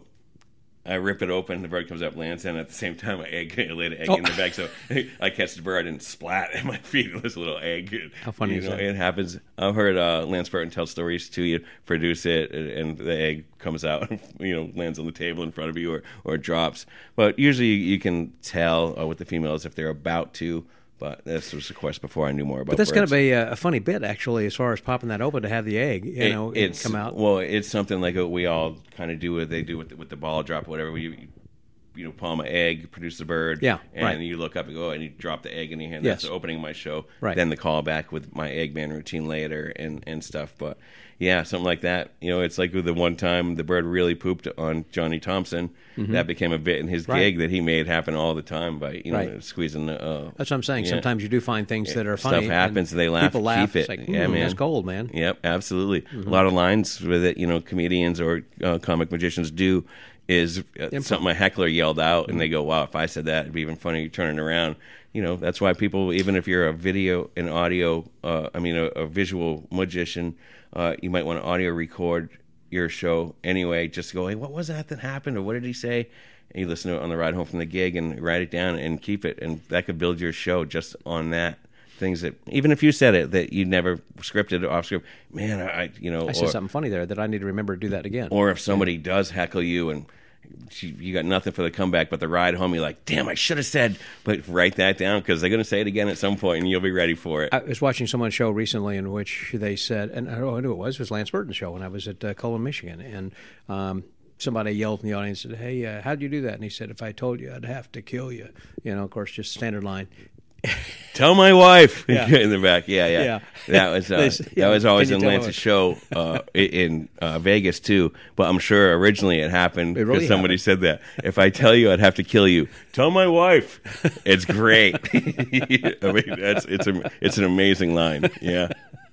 I rip it open, the bird comes up, lands, and at the same time, I egg, I laid an egg oh. in the bag. So I catch the bird and splat at my feet. There's a little egg. How funny you is know, that? It happens. I've heard uh, Lance Burton tell stories too. You produce it, and the egg comes out, you know, lands on the table in front of you, or, or drops. But usually you can tell uh, with the females if they're about to. But this was, of course, before I knew more about. But that's birds. going to be a, a funny bit, actually, as far as popping that open to have the egg, you it, know, it's, come out. Well, it's something like what we all kind of do. What they do with the, with the ball drop, or whatever. We, you know, palm an egg, produce the bird, yeah, and right. you look up and go, and you drop the egg in your hand. Yes. That's the opening of my show. Right. Then the callback with my Eggman routine later and, and stuff. But yeah, something like that. You know, it's like with the one time the bird really pooped on Johnny Thompson. Mm-hmm. That became a bit in his right. gig that he made happen all the time by you know right. squeezing. The, uh, That's what I'm saying. Yeah. Sometimes you do find things yeah. that are funny. Stuff happens, and they laugh. People laugh. Keep it. It's like, yeah, man. That's gold, man. Yep, absolutely. Mm-hmm. A lot of lines with it. You know, comedians or uh, comic magicians do. Is uh, something a heckler yelled out, and they go, "Wow! If I said that, it'd be even funny." Turning around, you know, that's why people, even if you're a video and audio, uh, I mean, a, a visual magician, uh, you might want to audio record your show anyway. Just go, "Hey, what was that that happened, or what did he say?" And you listen to it on the ride home from the gig, and write it down and keep it, and that could build your show just on that. Things that, even if you said it that you never scripted or off script, man, I you know, I said something funny there that I need to remember to do that again. Or if somebody does heckle you and she, you got nothing for the comeback, but the ride home, you're like, damn, I should have said, but write that down because they're going to say it again at some point, and you'll be ready for it. I was watching someone's show recently in which they said, and I know who it was, it was Lance Burton's show when I was at uh, Colon, Michigan, and um, somebody yelled in the audience and said, hey, uh, how'd you do that? And he said, if I told you, I'd have to kill you. You know, of course, just standard line. Tell my wife yeah. in the back. Yeah, yeah. yeah. That was uh, yeah. that was always Can in you tell Lance's show uh, in uh, Vegas too. But I'm sure originally it happened because it really somebody happened. said that. If I tell you, I'd have to kill you. Tell my wife. It's great. I mean, that's it's a it's an amazing line. Yeah.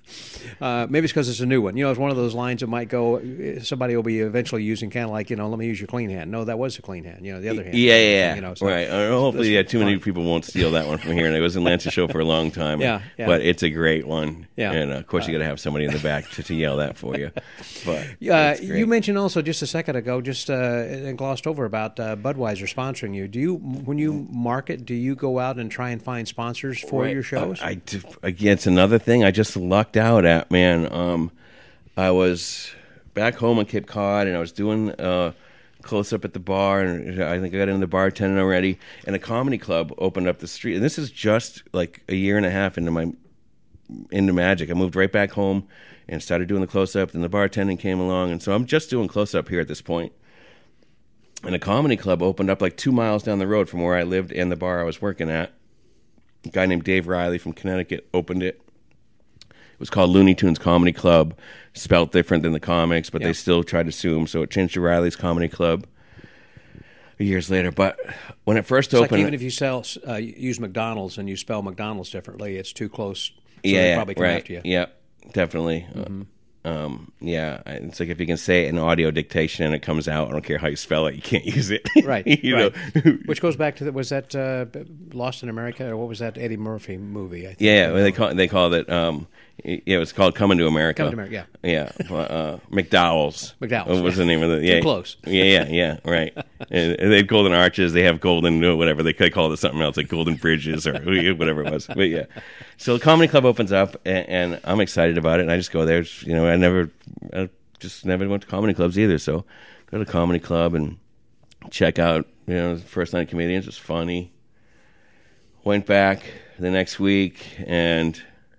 Uh, maybe it's because it's a new one. You know, it's one of those lines that might go, somebody will be eventually using kind of like, you know, let me use your clean hand. No, that was a clean hand. You know, the other hand. Yeah, yeah, yeah. You know, so right. Uh, hopefully, yeah, too fun. many people won't steal that one from here. And it was in Lance's show for a long time. Yeah, yeah. But it's a great one. Yeah. And, uh, of course, you got to have somebody in the back to, to yell that for you. But uh, you mentioned also just a second ago, just uh, and glossed over about uh, Budweiser sponsoring you. Do you, when you market, do you go out and try and find sponsors for right. your shows? Uh, I do, again, it's another thing I just lucked out at, man. Um, I was back home on Cape Cod, and I was doing uh, close up at the bar, and I think I got into the bartending already. And a comedy club opened up the street, and this is just like a year and a half into my into magic. I moved right back home and started doing the close up. Then the bartending came along, and so I'm just doing close up here at this point. And a comedy club opened up like two miles down the road from where I lived and the bar I was working at. A guy named Dave Riley from Connecticut opened it. It was called Looney Tunes Comedy Club, spelt different than the comics, but yeah. they still tried to sue him, so it changed to Riley's Comedy Club. years later. But when it first It's opened, like even if you sell uh, use McDonald's and you spell McDonald's differently, it's too close. So yeah, they probably come right, after you. yeah, definitely. Mm-hmm. Um, yeah, it's like if you can say it in audio dictation and it comes out, I don't care how you spell it, you can't use it. Right, you right. know? Which goes back to the, was that uh, Lost in America, or what was that Eddie Murphy movie? I think Yeah, well, they call they called it. Um, yeah, it was called Coming to America. Coming to America, yeah, yeah. Uh, McDowell's. McDowell's. What was yeah. the name of the? Yeah, Too close. Yeah, yeah, yeah. Right. and, and they have golden arches. They have golden uh, whatever they, they call it something else like golden bridges or whatever it was. But yeah, so the comedy club opens up, and, and I'm excited about it. And I just go there. You know, I never, I just never went to comedy clubs either. So go to the comedy club and check out. You know, the first night of comedians was funny. Went back the next week and.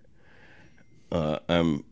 Uh, I'm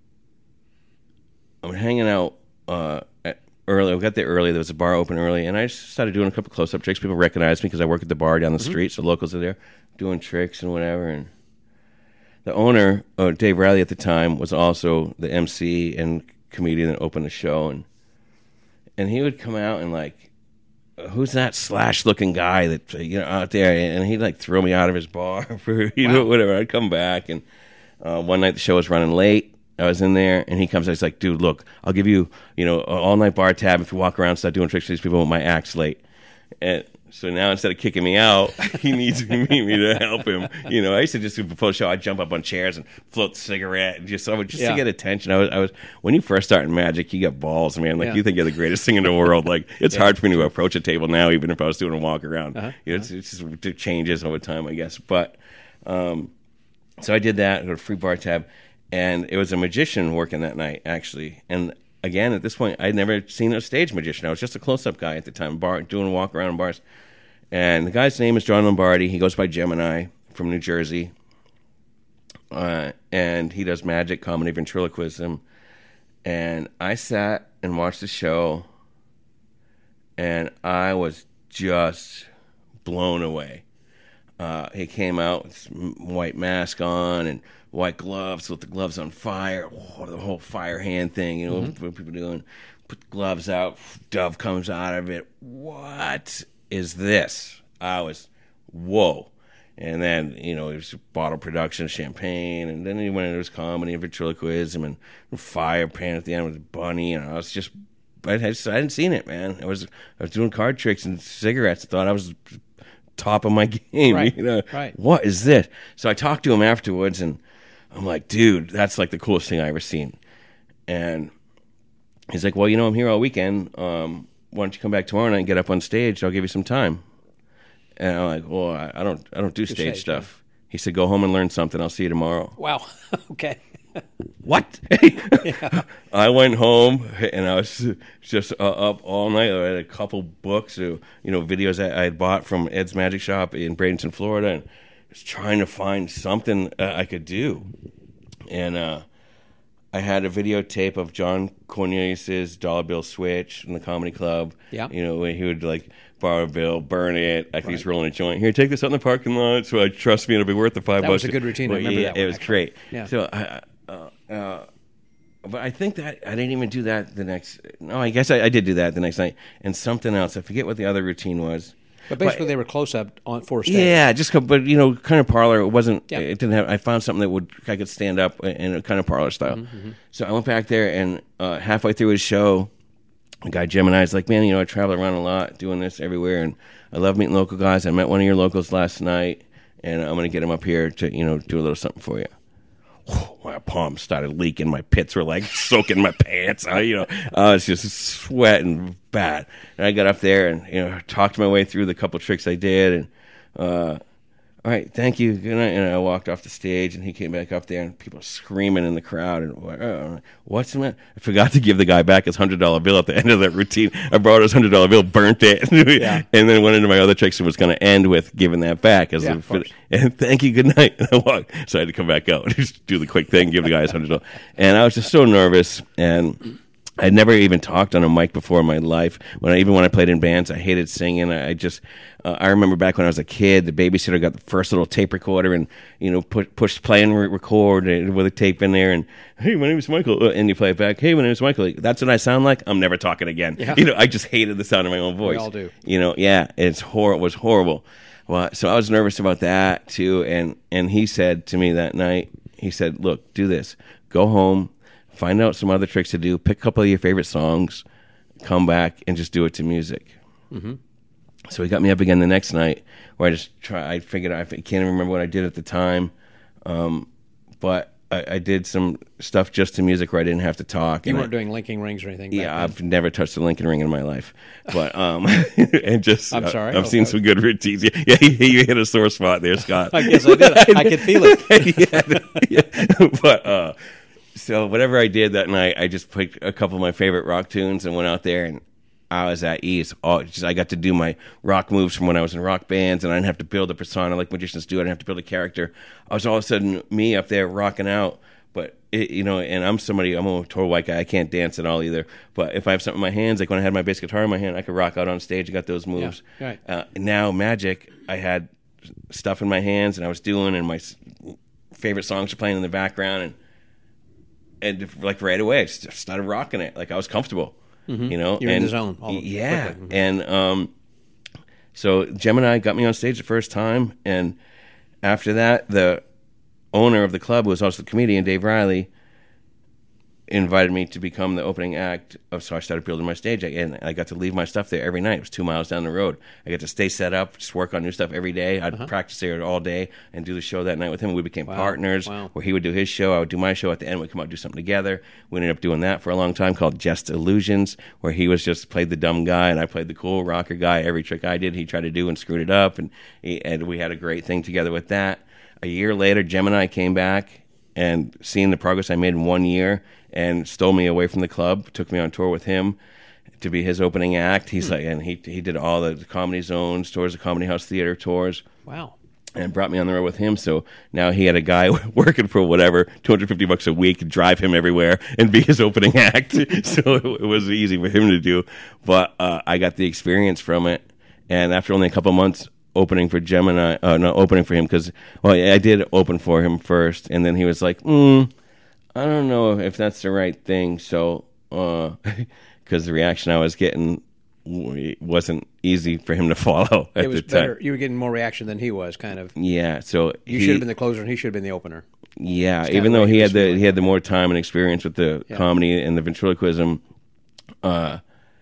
I'm hanging out uh, at early. We got there early. There was a bar open early, and I just started doing a couple close-up tricks. People recognized me because I work at the bar down the mm-hmm. street, so locals are there doing tricks and whatever. And the owner, uh, Dave Riley at the time, was also the M C and comedian that opened the show, and and he would come out and like, who's that slash-looking guy that you know out there? And he'd like throw me out of his bar for you wow. know whatever. I'd come back and. Uh, one night the show was running late. I was in there, and he comes out. He's like, "Dude, look, I'll give you, you know, an all-night bar tab if you walk around and start doing tricks for these people when my act's late." And so now instead of kicking me out, he needs me, me to help him. You know, I used to just before the show, I'd jump up on chairs and float the cigarette, and just I would just yeah. to get attention. I was, I was when you first start in magic, you got balls, man. Like yeah. you think you're the greatest thing in the world. Like it's yeah. hard for me to approach a table now, even if I was doing a walk around. Uh-huh. You know, it's, it's just it changes over time, I guess. But. Um, So I did that, I got a free bar tab, and it was a magician working that night, actually. And again, at this point, I'd never seen a stage magician. I was just a close-up guy at the time, bar doing a walk around in bars. And the guy's name is John Lombardi. He goes by Gemini from New Jersey. Uh, and he does magic, comedy, ventriloquism. And I sat and watched the show, and I was just blown away. Uh, he came out with white mask on and white gloves with the gloves on fire. Oh, the whole fire hand thing, you know, mm-hmm. what people doing. Put the gloves out, dove comes out of it. What is this? I was, whoa. And then, you know, it was bottle production, champagne, and then he went into his comedy and ventriloquism and fire pan at the end with a bunny, and I was just, I, just, I hadn't seen it, man. I was, I was doing card tricks and cigarettes. I thought I was top of my game. Right, you know? right. What is this? So I talked to him afterwards, and I'm like, dude, that's like the coolest thing I ever seen. And he's like, well, you know, I'm here all weekend. Um, why don't you come back tomorrow night and get up on stage? I'll give you some time. And I'm like, well, I, I don't, I don't do stage, stage stuff. Yeah. He said, go home and learn something. I'll see you tomorrow. Wow. Okay. What? yeah. I went home and I was just uh, up all night. I had a couple books, uh, you know, videos I, I had bought from Ed's Magic Shop in Bradenton, Florida, and was trying to find something uh, I could do. And uh, I had a videotape of John Cornelius's dollar bill switch in the comedy club. Yeah. You know, when he would like borrow a bill, burn it, like right. he's rolling a joint. Here, take this out in the parking lot. So I trust me, it'll be worth the five that bucks. That was a good routine. But, I remember yeah, that one, it was actually. great. Yeah. So I. Uh, uh, but I think that I didn't even do that the next. No, I guess I, I did do that the next night, and something else. I forget what the other routine was. But basically, but, they were close up on for stage. Yeah, just but you know, kind of parlor. It wasn't. Yeah. It didn't have. I found something that would I could stand up in a kind of parlor style. Mm-hmm, mm-hmm. So I went back there, and uh, halfway through his show, the guy Gemini is like, "Man, you know, I travel around a lot, doing this everywhere, and I love meeting local guys. I met one of your locals last night, and I'm going to get him up here to you know do a little something for you." My palms started leaking. My pits were like soaking my pants. I, you know, I was just sweating bad. And I got up there and you know talked my way through the couple tricks I did. And uh, all right, thank you, good night. And I walked off the stage, and he came back up there, and people were screaming in the crowd. And uh, what's the matter? I forgot to give the guy back his hundred dollar bill at the end of that routine. I brought his hundred dollar bill, burnt it, yeah. and then went into my other tricks and was going to end with giving that back. As yeah, a, and thank you, good night. And I walked, so I had to come back out and just do the quick thing, give the guy his hundred dollars. And I was just so nervous, and I'd never even talked on a mic before in my life. When I, even when I played in bands, I hated singing. I, I just, uh, I remember back when I was a kid, the babysitter got the first little tape recorder and, you know, put, push play and re- record with a tape in there. And, hey, my name is Michael. And you play it back. Hey, my name is Michael. That's what I sound like. I'm never talking again. Yeah. You know, I just hated the sound of my own voice. We all do. You know, yeah, it's hor- it was horrible. Well, so I was nervous about that too. And, and he said to me that night, he said, look, do this. Go home. Find out some other tricks to do. Pick a couple of your favorite songs. Come back and just do it to music. Mm-hmm. So he got me up again the next night, where I just try. I figured I can't even remember what I did at the time, um, but I, I did some stuff just to music where I didn't have to talk. You and weren't I, doing linking rings or anything. Yeah, back I've then. never touched a Lincoln ring in my life, but um, and just I'm sorry. I, I've okay. seen some good routines. Yeah, yeah, you hit a sore spot there, Scott. I guess I did. I could feel it. yeah, yeah. But. Uh, So whatever I did that night, I just picked a couple of my favorite rock tunes and went out there, and I was at ease. All, just, I got to do my rock moves from when I was in rock bands, and I didn't have to build a persona like magicians do. I didn't have to build a character. I was all of a sudden me up there rocking out. But, it, you know, and I'm somebody, I'm a total white guy. I can't dance at all either. But if I have something in my hands, like when I had my bass guitar in my hand, I could rock out on stage. I got those moves. Yeah, right. Uh, now, Magic, I had stuff in my hands, and I was doing, and my favorite songs were playing in the background, and And like right away, I just started rocking it. Like I was comfortable, mm-hmm. you know. You're and, in the zone. All yeah, mm-hmm. and um, so Gemini got me on stage the first time, and after that, the owner of the club, who was also the comedian, Dave Riley, invited me to become the opening act. Of, so I started building my stage, and I got to leave my stuff there every night. It was two miles down the road. I got to stay set up, just work on new stuff every day. I'd uh-huh. practice there all day and do the show that night with him. We became wow. partners, wow. where he would do his show, I would do my show. At the end, we'd come out and do something together. We ended up doing that for a long time, called Just Illusions, where he was just played the dumb guy, and I played the cool rocker guy. Every trick I did, he tried to do and screwed it up, and he, and we had a great thing together with that. A year later, Gemini came back, and seeing the progress I made in one year, and stole me away from the club, took me on tour with him to be his opening act. He's hmm. like, and he he did all the Comedy Zones tours, the Comedy House Theater tours. Wow. And brought me on the road with him. So now he had a guy working for whatever, two hundred fifty bucks a week, drive him everywhere and be his opening act. So it, it was easy for him to do. But uh, I got the experience from it. And after only a couple months opening for Gemini, uh, no, opening for him, because, well, I did open for him first. And then he was like, hmm. I don't know if that's the right thing, so, because uh, the reaction I was getting wasn't easy for him to follow at it was the time. better. You were getting more reaction than he was, kind of. Yeah, so you he, should have been the closer, and he should have been the opener. Yeah, even though he had the he had the more time and experience with the yeah. comedy and the ventriloquism, uh,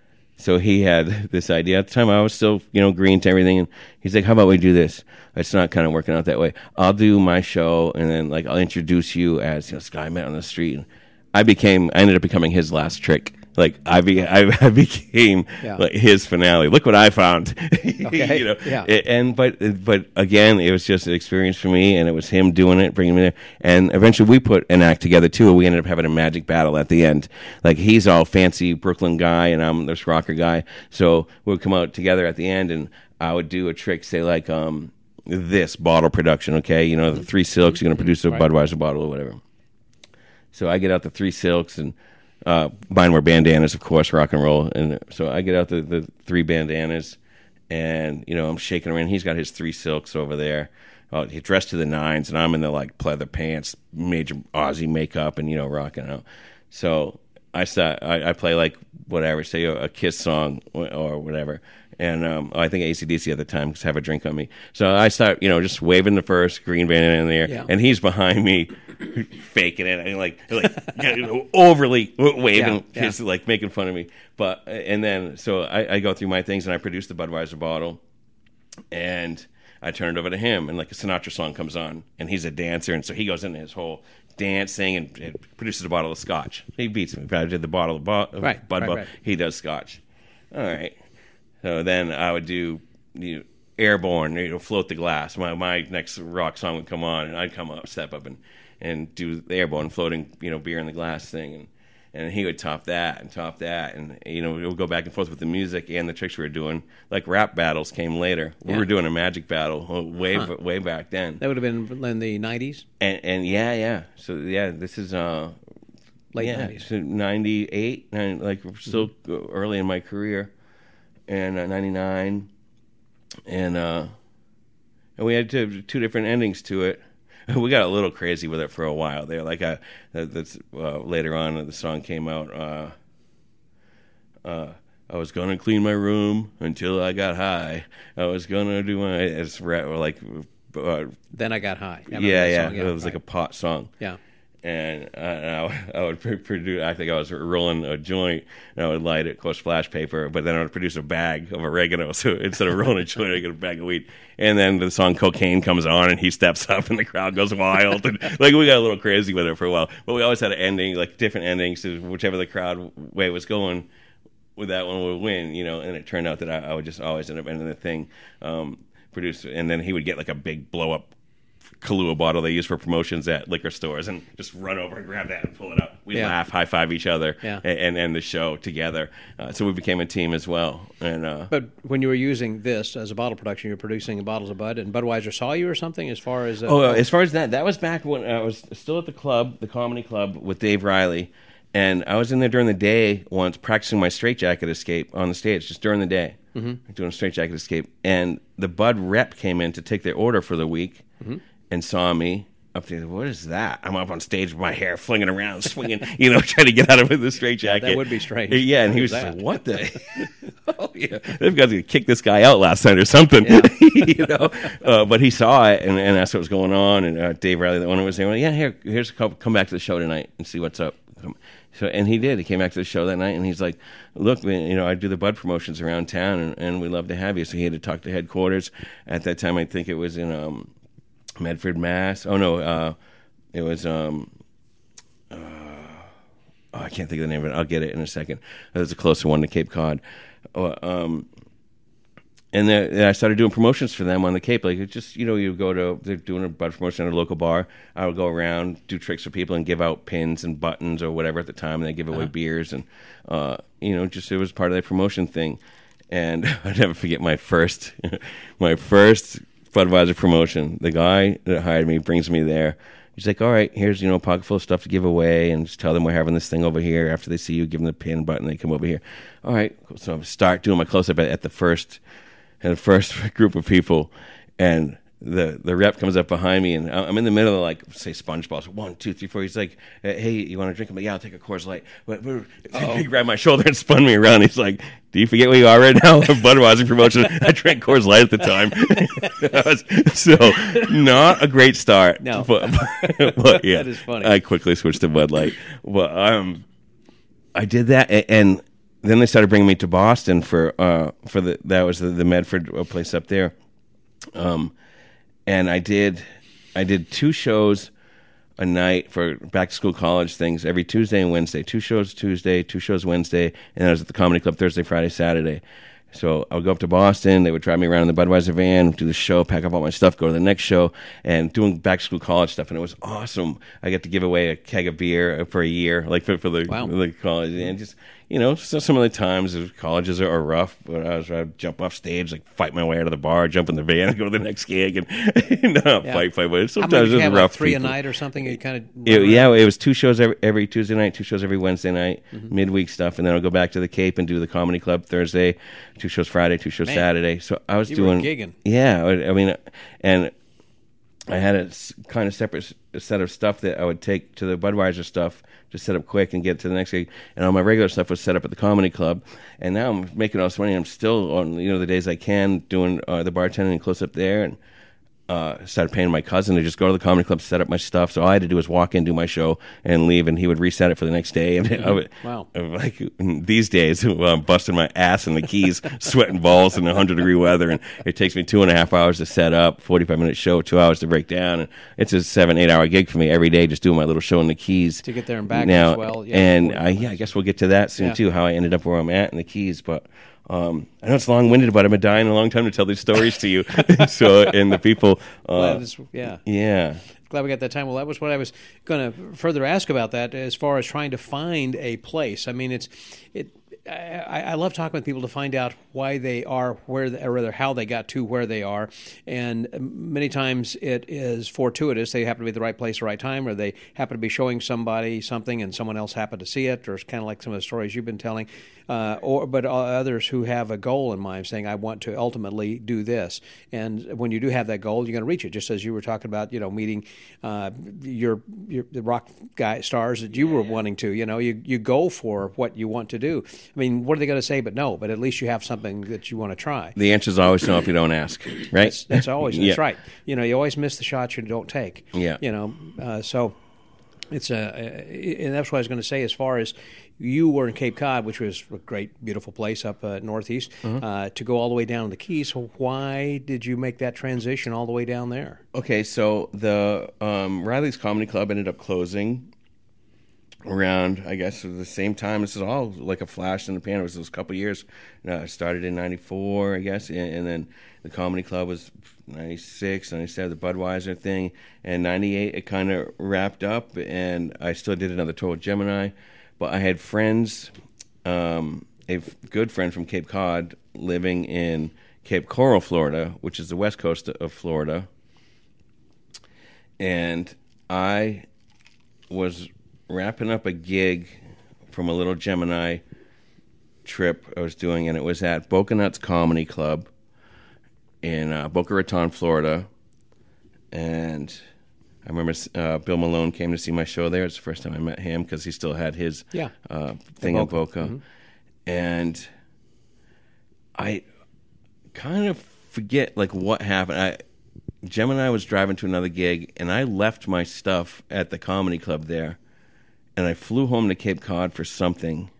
so he had this idea. At the time, I was still, you know, green to everything, and he's like, "How about we do this? It's not kind of working out that way. I'll do my show, and then like I'll introduce you as, you know, this guy I met on the street." And I became, I ended up becoming his last trick. Like I, be, I, I became yeah. like his finale. Look what I found. Okay. you know? Yeah. And but but again, it was just an experience for me, and it was him doing it, bringing me there. And eventually, we put an act together too. We ended up having a magic battle at the end. Like he's all fancy Brooklyn guy, and I'm this rocker guy. So we would come out together at the end, and I would do a trick, say like um. this bottle production, okay? You know, the three silks, you're going to produce a right. Budweiser bottle or whatever. So I get out the three silks, and uh, mine were bandanas, of course, rock and roll. And so I get out the, the three bandanas, and, you know, I'm shaking around. He's got his three silks over there. Oh, he's dressed to the nines, and I'm in the, like, pleather pants, major Aussie makeup, and, you know, rocking out. So I start, I, I play, like, whatever, say a, a Kiss song or whatever. And um, oh, I think A C D C at the time, just have a drink on me. So I start, you know, just waving the first green bandana in the air, yeah. and he's behind me, faking it, and like, like you know, overly waving, yeah, yeah. just like making fun of me. But and then so I, I go through my things, and I produce the Budweiser bottle, and I turn it over to him, and like a Sinatra song comes on, and he's a dancer, and so he goes into his whole dancing and, and produces a bottle of scotch. He beats me. If I did the bottle of, bo- of right, Bud, right, Bud, right. he does scotch. All right. So then I would do, you know, Airborne, you know, Float the Glass. My my next rock song would come on, and I'd come up, step up, and, and do the Airborne, floating, you know, beer in the glass thing, and and he would top that and top that, and you know, we would go back and forth with the music and the tricks we were doing. Like rap battles came later. We yeah. were doing a magic battle way huh. way back then. That would have been in the nineties. And and yeah, yeah. So yeah, this is uh, late yeah, nineties. so ninety-eight, nine, like still Mm-hmm. early in my career, and uh, ninety-nine, and uh, and we had two, two different endings to it. We got a little crazy with it for a while there. Like I, that, that's uh, later on, the song came out. Uh, uh, I was gonna clean my room until I got high. I was gonna do my it's like. Uh, Then I got high. I yeah, remember yeah, that song, It was right. like a pop song. Yeah. And I, I would produce. I think I was rolling a joint, and I would light it, of course, flash paper. But then I would produce a bag of oregano. So instead of rolling a joint, I get a bag of weed. And then the song "Cocaine" comes on, and he steps up, and the crowd goes wild. And like we got a little crazy with it for a while. But we always had an ending, like different endings to whichever the crowd way was going. With that one would win, you know. And it turned out that I, I would just always end up ending the thing, um, produce. And then he would get like a big blow up Kahlua bottle they use for promotions at liquor stores and just run over and grab that and pull it up. We Yeah. laugh, high five each other, Yeah. and, and end the show together. Uh, so we became a team as well. And uh, But when you were using this as a bottle production, you were producing bottles of Bud, and Budweiser saw you or something as far as... Uh, oh, uh, as far as that, that was back when I was still at the club, the comedy club with Dave Riley. And I was in there during the day once practicing my straitjacket escape on the stage, just during the day, mm-hmm. doing a straitjacket escape. And the Bud rep came in to take their order for the week. Mm-hmm. And saw me up there. What is that? I'm up on stage with my hair flinging around, swinging, you know, trying to get out of the straitjacket. That would be strange. Yeah, and What he is was that? like, "What the? Oh yeah, they've got to kick this guy out last night or something." Yeah. You know, uh, but he saw it and, and asked what was going on. And uh, Dave Riley, the owner, was saying, "Well, yeah, here, here's a couple, come back to the show tonight and see what's up." So, and he did. He came back to the show that night, and he's like, "Look, man, you know, I do the Bud promotions around town, and, and we'd love to have you." So he had to talk to headquarters. At that time, I think it was in um, Medford, Mass. Oh no, uh, it was. Um, uh, oh, I can't think of the name of it. I'll get it in a second. There's a closer one to Cape Cod. Uh, um, and then and I started doing promotions for them on the Cape. Like, it just, you know, you go to, they're doing a Bud promotion at a local bar. I would go around, do tricks for people, and give out pins and buttons or whatever at the time. And they give away uh-huh. beers. And, uh, you know, just it was part of their promotion thing. And I'll never forget my first, my first Budweiser promotion. The guy that hired me brings me there. He's like, "All right, here's, you know, a pocket full of stuff to give away, and just tell them we're having this thing over here. After they see you, give them the pin button, they come over here." All right, so I start doing my close-up at, at the first, at the first group of people, and the the rep comes up behind me, and I'm in the middle of, like, say, SpongeBob. So one, two, three, four. He's like, "Hey, you want a drink?" I'm like, "Yeah, I'll take a Coors Light." But, but he grabbed my shoulder and spun me around. He's like, "Do you forget where you are right now?" Budweiser promotion. I drank Coors Light at the time. was, so not a great start. No, but, but yeah, that is funny. I quickly switched to Bud Light. But um, I did that, and, and then they started bringing me to Boston for uh for the that was the, the Medford place up there. Um. And I did, I did two shows a night for back to school college things every Tuesday and Wednesday. Two shows Tuesday, two shows Wednesday, and I was at the Comedy Club Thursday, Friday, Saturday. So I would go up to Boston. They would drive me around in the Budweiser van, do the show, pack up all my stuff, go to the next show, and doing back to school college stuff. And it was awesome. I got to give away a keg of beer for a year, like for, for the, wow. the college, and just. You know, so some of the times colleges are, are rough, but I was I'd jump off stage, like fight my way out of the bar, jump in the van, and go to the next gig, and not yeah. fight, fight. But sometimes How many did you it's have, rough. like three people. a night or something? You kind of it, yeah, it was two shows every, every Tuesday night, two shows every Wednesday night, mm-hmm. midweek stuff, and then I'll go back to the Cape and do the Comedy Club Thursday, two shows Friday, two shows Man, Saturday. So I was you doing were gigging. Yeah, I, I mean, and I had a kind of separate set of stuff that I would take to the Budweiser stuff, just set up quick and get to the next gig. And all my regular stuff was set up at the Comedy Club. And now I'm making all this money. I'm still on, you know, the days I can doing uh, the bartending and close up there. And uh, started paying my cousin to just go to the Comedy Club, set up my stuff. So all I had to do was walk in, do my show, and leave, and he would reset it for the next day. And I would, wow. Like these days, well, I'm busting my ass in the keys, sweating balls in one hundred degree weather, and it takes me two and a half hours to set up, forty-five minute show, two hours to break down. And it's a seven, eight hour gig for me every day, just doing my little show in the keys. To get there and back now, as well. Yeah, and I, yeah, I guess we'll get to that soon, yeah. too, how I ended up where I'm at in the keys. But um, I know it's long-winded, but I've been dying a long time to tell these stories to you. So, and the people... Uh, Glad this, yeah. Yeah. Glad we got that time. Well, that was what I was going to further ask about that as far as trying to find a place. I mean, it's... it. I, I love talking with people to find out why they are where, they, or rather how they got to where they are. And many times it is fortuitous. They happen to be at the right place at the right time, or they happen to be showing somebody something and someone else happened to see it, or it's kind of like some of the stories you've been telling. Uh, or but others who have a goal in mind, saying, I want to ultimately do this. And when you do have that goal, you're going to reach it, just as you were talking about, you know, meeting uh, your, your the rock guy stars that you yeah, were yeah. wanting to. You know, you, you go for what you want to do. I mean, what are they going to say but no? But at least you have something that you want to try. The answer is always no if you don't ask, right? That's, that's always, that's yeah. right. You know, you always miss the shots you don't take. Yeah. You know, uh, so it's a, uh, and that's what I was going to say as far as you were in Cape Cod, which was a great, beautiful place up uh, northeast, mm-hmm. uh, to go all the way down to the Keys. So why did you make that transition all the way down there? Okay, so the um, Riley's Comedy Club ended up closing around, I guess, the same time. This is all like a flash in the pan. It was, it was a couple of years. Uh, I started in ninety-four, I guess, and, and then the Comedy Club was ninety-six, ninety-seven, the Budweiser thing, and ninety-eight it kind of wrapped up, and I still did another tour with Gemini. But I had friends, um, a f- good friend from Cape Cod living in Cape Coral, Florida, which is the west coast of Florida. And I was wrapping up a gig from a little Gemini trip I was doing, and it was at Boca Nuts Comedy Club in uh, Boca Raton, Florida. And I remember uh, Bill Malone came to see my show there. It's the first time I met him because he still had his yeah. uh, thing at Boca. Mm-hmm. And I kind of forget like what happened. I, Gemini was driving to another gig, and I left my stuff at the comedy club there, and I flew home to Cape Cod for something,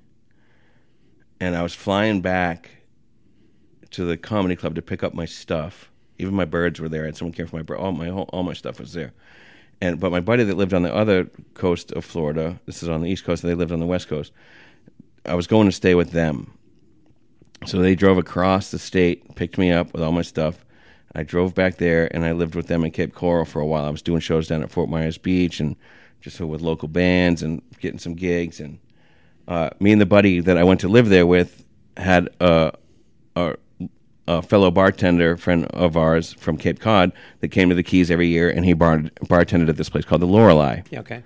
and I was flying back to the comedy club to pick up my stuff. Even my birds were there. I had someone care for my bird. All my all my stuff was there. And but my buddy that lived on the other coast of Florida, this is on the East Coast, and they lived on the West Coast, I was going to stay with them. So they drove across the state, picked me up with all my stuff. I drove back there, and I lived with them in Cape Coral for a while. I was doing shows down at Fort Myers Beach and just with local bands and getting some gigs. And uh, me and the buddy that I went to live there with had a, a, a fellow bartender friend of ours from Cape Cod that came to the Keys every year, and he bar- bartended at this place called the Lorelei. Yeah, okay.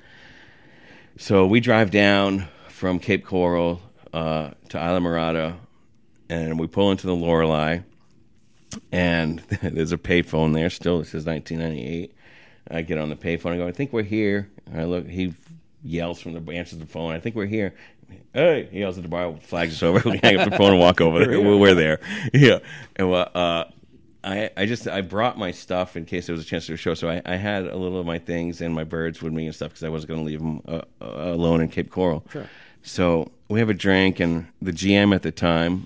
So we drive down from Cape Coral uh, to Isla Mirada, and we pull into the Lorelei, and there's a payphone there still. This is nineteen ninety-eight. I get on the payphone. I go, I think we're here. I look. He yells from the answers the phone. I think we're here. Hey, he yells at the bar, flags us over. We hang up the phone and walk over there. We're, we're there. Yeah. And well, uh, I I just I brought my stuff in case there was a chance to do a show. So I, I had a little of my things and my birds with me and stuff because I wasn't going to leave them uh, uh, alone in Cape Coral. Sure. So we have a drink, and the G M at the time,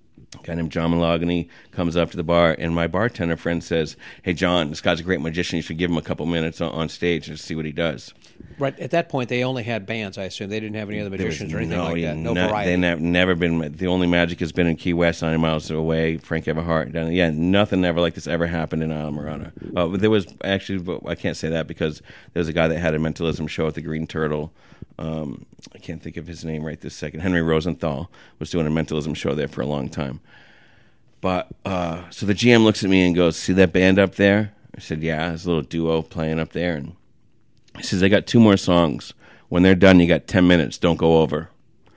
a guy named John Malogany, comes up to the bar, and my bartender friend says, hey, John, this guy's a great magician. You should give him a couple minutes on, on stage and see what he does. Right. At that point, they only had bands, I assume. They didn't have any other magicians or anything no, like that. No not, variety. They have never been. The only magic has been in Key West, ninety miles away. Frank Everhart. Down, yeah, nothing ever like this ever happened in Isla Mirada. Uh, but there was actually, but I can't say that because there was a guy that had a mentalism show at the Green Turtle. Um, I can't think of his name right this second. Henry Rosenthal was doing a mentalism show there for a long time. But uh, so the G M looks at me and goes, "See that band up there?" I said, "Yeah, there's a little duo playing up there." And he says, "I got two more songs. When they're done, you got ten minutes. Don't go over."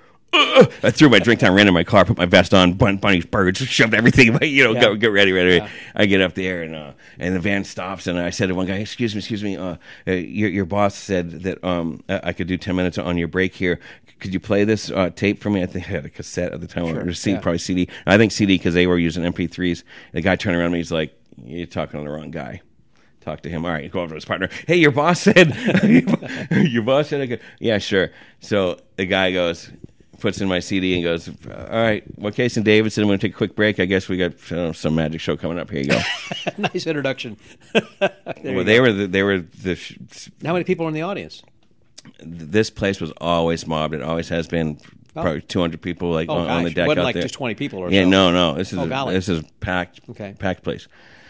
Uh, I threw my drink down, ran in my car, put my vest on, bun- bunnies, birds, shoved everything. You know, yeah. get, get ready, ready. Yeah. I get up there, and uh, and the van stops, and I said to one guy, "Excuse me, excuse me. Uh, uh, your your boss said that um I could do ten minutes on your break here. Could you play this uh, tape for me?" I think I had a cassette at the time, sure. or C D, yeah. probably C D. I think C D because they were using M P threes. The guy turned around to me, he's like, "You're talking to the wrong guy." Talk to him. All right, go over to his partner. Hey, your boss said, your boss said I could. Yeah, sure. So the guy goes, puts in my C D and goes, all right, well, Casey Davidson, I'm going to take a quick break. I guess we got uh, some magic show coming up. Here you go. Nice introduction. Well, they go. were the, they were the. Sh- How many people were in the audience? This place was always mobbed. It always has been. Oh. Probably two hundred people like oh, on, on the deck it wasn't out like there. Just twenty people or yeah, so. no, no. This is oh, a, this is packed, okay. packed place.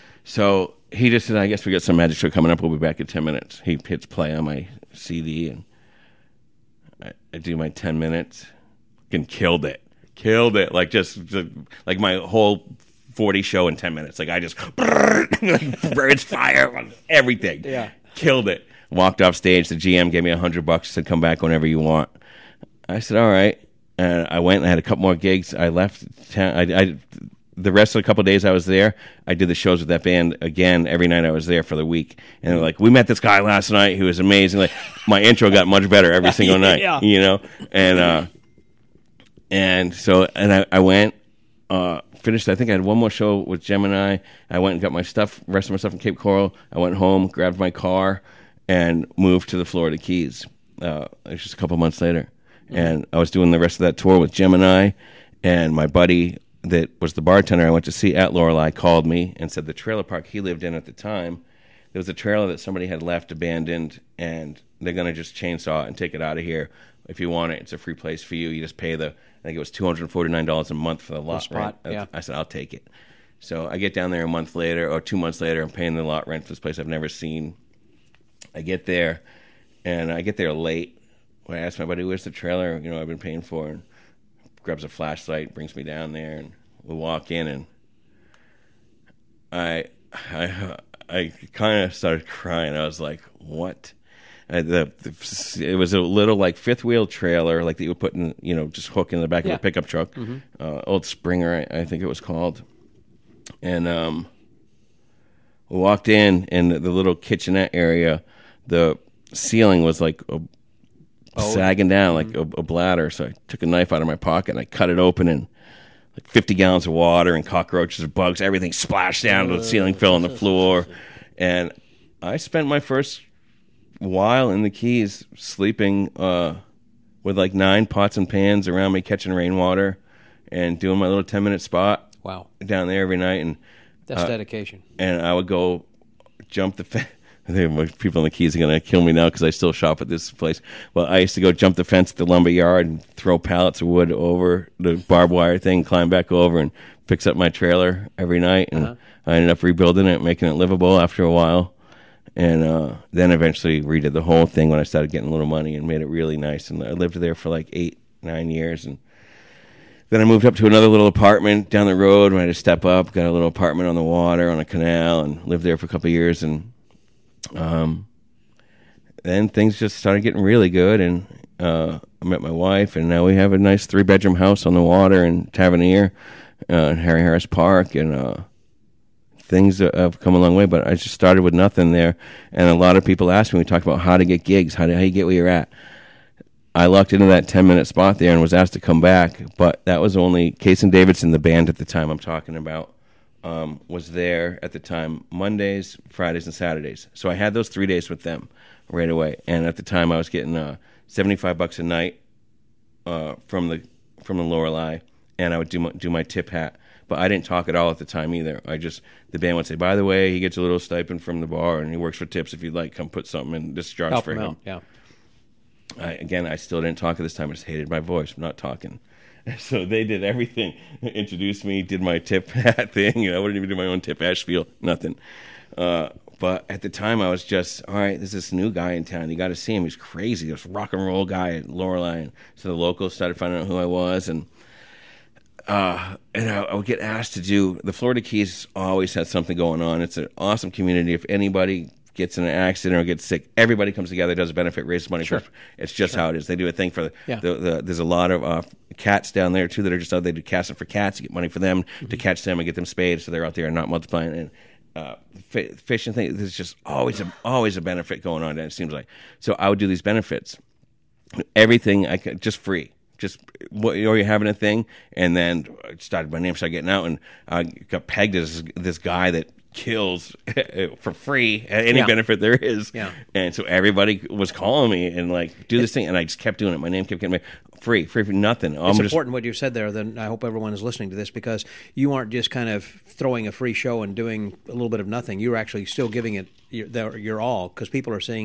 So he just said, I guess we got some magic show coming up. We'll be back in ten minutes. He hits play on my C D, and I, I do my ten minutes and killed it. killed it. Like just like my whole forty show in ten minutes. Like I just birds fire, everything. Yeah, killed it. Walked off stage. The G M gave me a hundred bucks. Said, "Come back whenever you want." I said, "All right." And I went. And I had a couple more gigs. I left town. I, I the rest of the couple of days I was there, I did the shows with that band again every night I was there for the week. And they're like, "We met this guy last night who was amazing." Like my intro got much better every single night. Yeah. You know, and uh, and so and I, I went. Uh, finished. I think I had one more show with Gemini. I went and got my stuff, rest of my stuff in Cape Coral. I went home, grabbed my car, and moved to the Florida Keys. Uh, it was just a couple months later, mm-hmm. and I was doing the rest of that tour with Gemini. And my buddy that was the bartender I went to see at Lorelei called me and said the trailer park he lived in at the time, there was a trailer that somebody had left abandoned, and they're going to just chainsaw it and take it out of here. If you want it, it's a free place for you. You just pay the, I think it was two hundred forty-nine dollars a month for the lot the spot, rent. Yeah. I said, I'll take it. So I get down there a month later, or two months later, I'm paying the lot rent for this place I've never seen. I get there, and I get there late. I ask my buddy, where's the trailer, you know, I've been paying for, and grabs a flashlight, brings me down there, and we walk in, and I I, I kind of started crying. I was like, what? Uh, the, the it was a little like fifth wheel trailer, like that you would put in, you know, just hook in the back yeah. of a pickup truck, mm-hmm. uh, old Springer, I, I think it was called. And um, we walked in, and the, the little kitchenette area, the ceiling was like a, oh. sagging down like mm-hmm. a, a bladder. So I took a knife out of my pocket and I cut it open, and like fifty gallons of water and cockroaches and bugs, everything splashed down to the ceiling, fell on the floor, and I spent my first while in the Keys sleeping uh, with like nine pots and pans around me, catching rainwater, and doing my little ten minute spot. Wow, down there every night, and that's uh, dedication. And I would go jump the fence. People in the Keys are going to kill me now because I still shop at this place. Well, I used to go jump the fence at the lumber yard and throw pallets of wood over the barbed wire thing, climb back over, and fix up my trailer every night. And uh-huh. I ended up rebuilding it, making it livable after a while. And uh, then eventually redid the whole thing when I started getting a little money and made it really nice. And I lived there for like eight, nine years. And then I moved up to another little apartment down the road. I had to step up, got a little apartment on the water, on a canal, and lived there for a couple of years. And um, then things just started getting really good. And uh, I met my wife, and now we have a nice three-bedroom house on the water in Tavernier, uh, in Harry Harris Park. And uh, things have come a long way, but I just started with nothing there. And a lot of people ask me, we talk about how to get gigs, how do how you get where you're at. I lucked into that ten-minute spot there and was asked to come back, but that was only Case and Davidson, the band at the time I'm talking about, um, was there at the time Mondays, Fridays, and Saturdays. So I had those three days with them right away. And at the time I was getting uh, seventy-five bucks a night uh, from the from the Lorelei, and I would do my, do my tip hat. But I didn't talk at all at the time either. I just, the band would say, by the way, he gets a little stipend from the bar, and he works for tips. If you'd like, come put something in this jar for him. Out. Yeah. I, again, I still didn't talk at this time. I just hated my voice. I'm not talking. So they did everything. Introduced me, did my tip hat thing. You know, I wouldn't even do my own tip hat spiel. Nothing. Uh, but at the time, I was just, all right, there's this new guy in town. You got to see him. He's crazy. This rock and roll guy at Lorelei. And so the locals started finding out who I was. And uh, and I, I would get asked to do, the Florida Keys always had something going on. It's an awesome community. If anybody gets in an accident or gets sick, everybody comes together, does a benefit, raises money. Sure. For, it's just sure. how it is. They do a thing for the, yeah. the, the there's a lot of uh, cats down there too that are just out. They do casting for cats. You get money for them mm-hmm. to catch them and get them spayed, so they're out there and not multiplying. And uh, f- fishing thing. There's just always a always a benefit going on. And it seems like so. I would do these benefits, everything I could, just free. Just what, or you're having a thing, and then I started my name started getting out, and I got pegged as this guy that kills for free at any yeah. benefit there is. Yeah. And so everybody was calling me and like, do this thing. And I just kept doing it. My name kept getting made free, free for nothing. It's I'm important just, what you said there. Then I hope everyone is listening to this, because you aren't just kind of throwing a free show and doing a little bit of nothing. You're actually still giving it your, your all, because people are seeing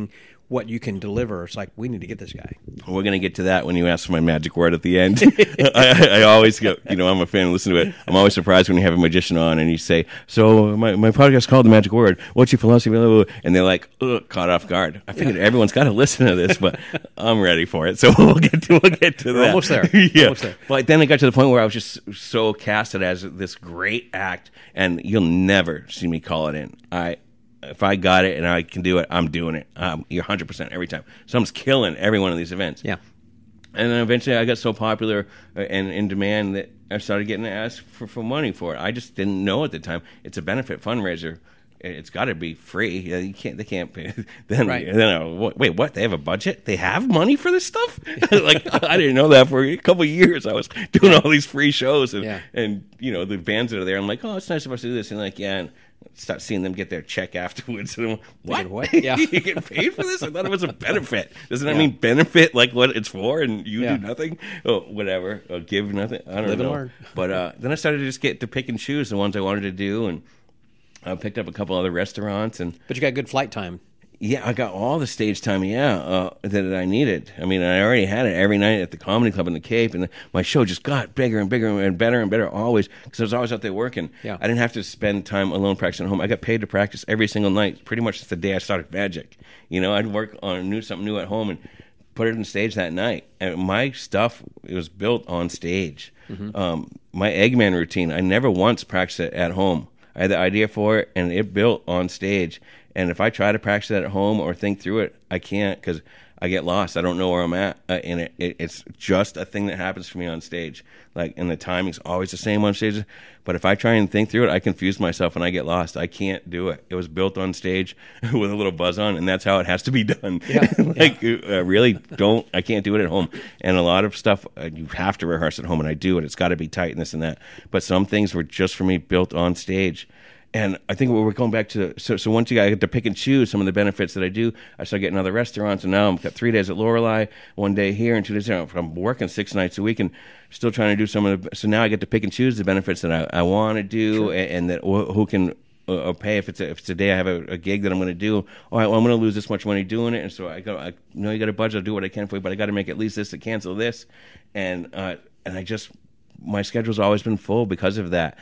what you can deliver. It's like, we need to get this guy. We're going to get to that when you ask for my magic word at the end. I, I always go, you know, I'm a fan, listen to it. I'm always surprised when you have a magician on and you say, so my, my podcast is called The Magic Word. What's your philosophy? Blah, blah, blah. And they're like, ugh, caught off guard. I figured everyone's got to listen to this, but I'm ready for it. So we'll get to, we'll get to We're that. almost there. yeah. Almost there. But then it got to the point where I was just so casted as this great act, and you'll never see me call it in. I If I got it and I can do it, I'm doing it. Um, you're one hundred percent every time. So I'm just killing every one of these events. Yeah. And then eventually I got so popular and in demand that I started getting asked for, for money for it. I just didn't know at the time. It's a benefit fundraiser. It's got to be free. You can't. They can't pay. Then, right. then I, wait, what? They have a budget? They have money for this stuff? Like, I didn't know that for a couple of years. I was doing all these free shows, and yeah. and you know the bands that are there. I'm like, oh, it's nice of us to do this, and like, yeah. And start seeing them get their check afterwards. And I'm like, what? what? Yeah. You get paid for this? I thought it was a benefit. Doesn't that yeah. mean benefit like what it's for, and you yeah. do nothing? Oh, whatever. Or give nothing. I don't Live know. and learn. But uh, then I started to just get to pick and choose the ones I wanted to do, and I picked up a couple other restaurants. And but you got good flight time. yeah, I got all the stage time, yeah, uh, that I needed. I mean, I already had it every night at the Comedy Club in the Cape, and my show just got bigger and bigger and better and better always, because I was always out there working. Yeah. I didn't have to spend time alone practicing at home. I got paid to practice every single night, pretty much since the day I started Magic. You know, I'd work on new something new at home and put it on stage that night. And my stuff, it was built on stage. Mm-hmm. Um, my Eggman routine, I never once practiced it at home. I had the idea for it, and it built on stage. And if I try to practice it at home or think through it, I can't, because I get lost. I don't know where I'm at. Uh, and it, it, it's just a thing that happens for me on stage. Like, and the timing's always the same on stage. But if I try and think through it, I confuse myself and I get lost. I can't do it. It was built on stage with a little buzz on, and that's how it has to be done. Yeah. like, yeah. I really don't, I can't do it at home. And a lot of stuff, uh, you have to rehearse at home, and I do it. It's got to be tight and this and that. But some things were just for me built on stage. And I think we're going back to, so so once you I get to pick and choose some of the benefits that I do, I start getting other restaurants, and now I've got three days at Lorelei, one day here, and two days there. I'm working six nights a week and still trying to do some of the, so now I get to pick and choose the benefits that I, I want to do, sure. and, and that who can uh, pay if it's a, if it's a day I have a, a gig that I'm going to do. All right, well, I'm going to lose this much money doing it, and so I go, I know you got a budget, I'll do what I can for you, but I got to make at least this to cancel this, and uh, and I just, my schedule's always been full because of that.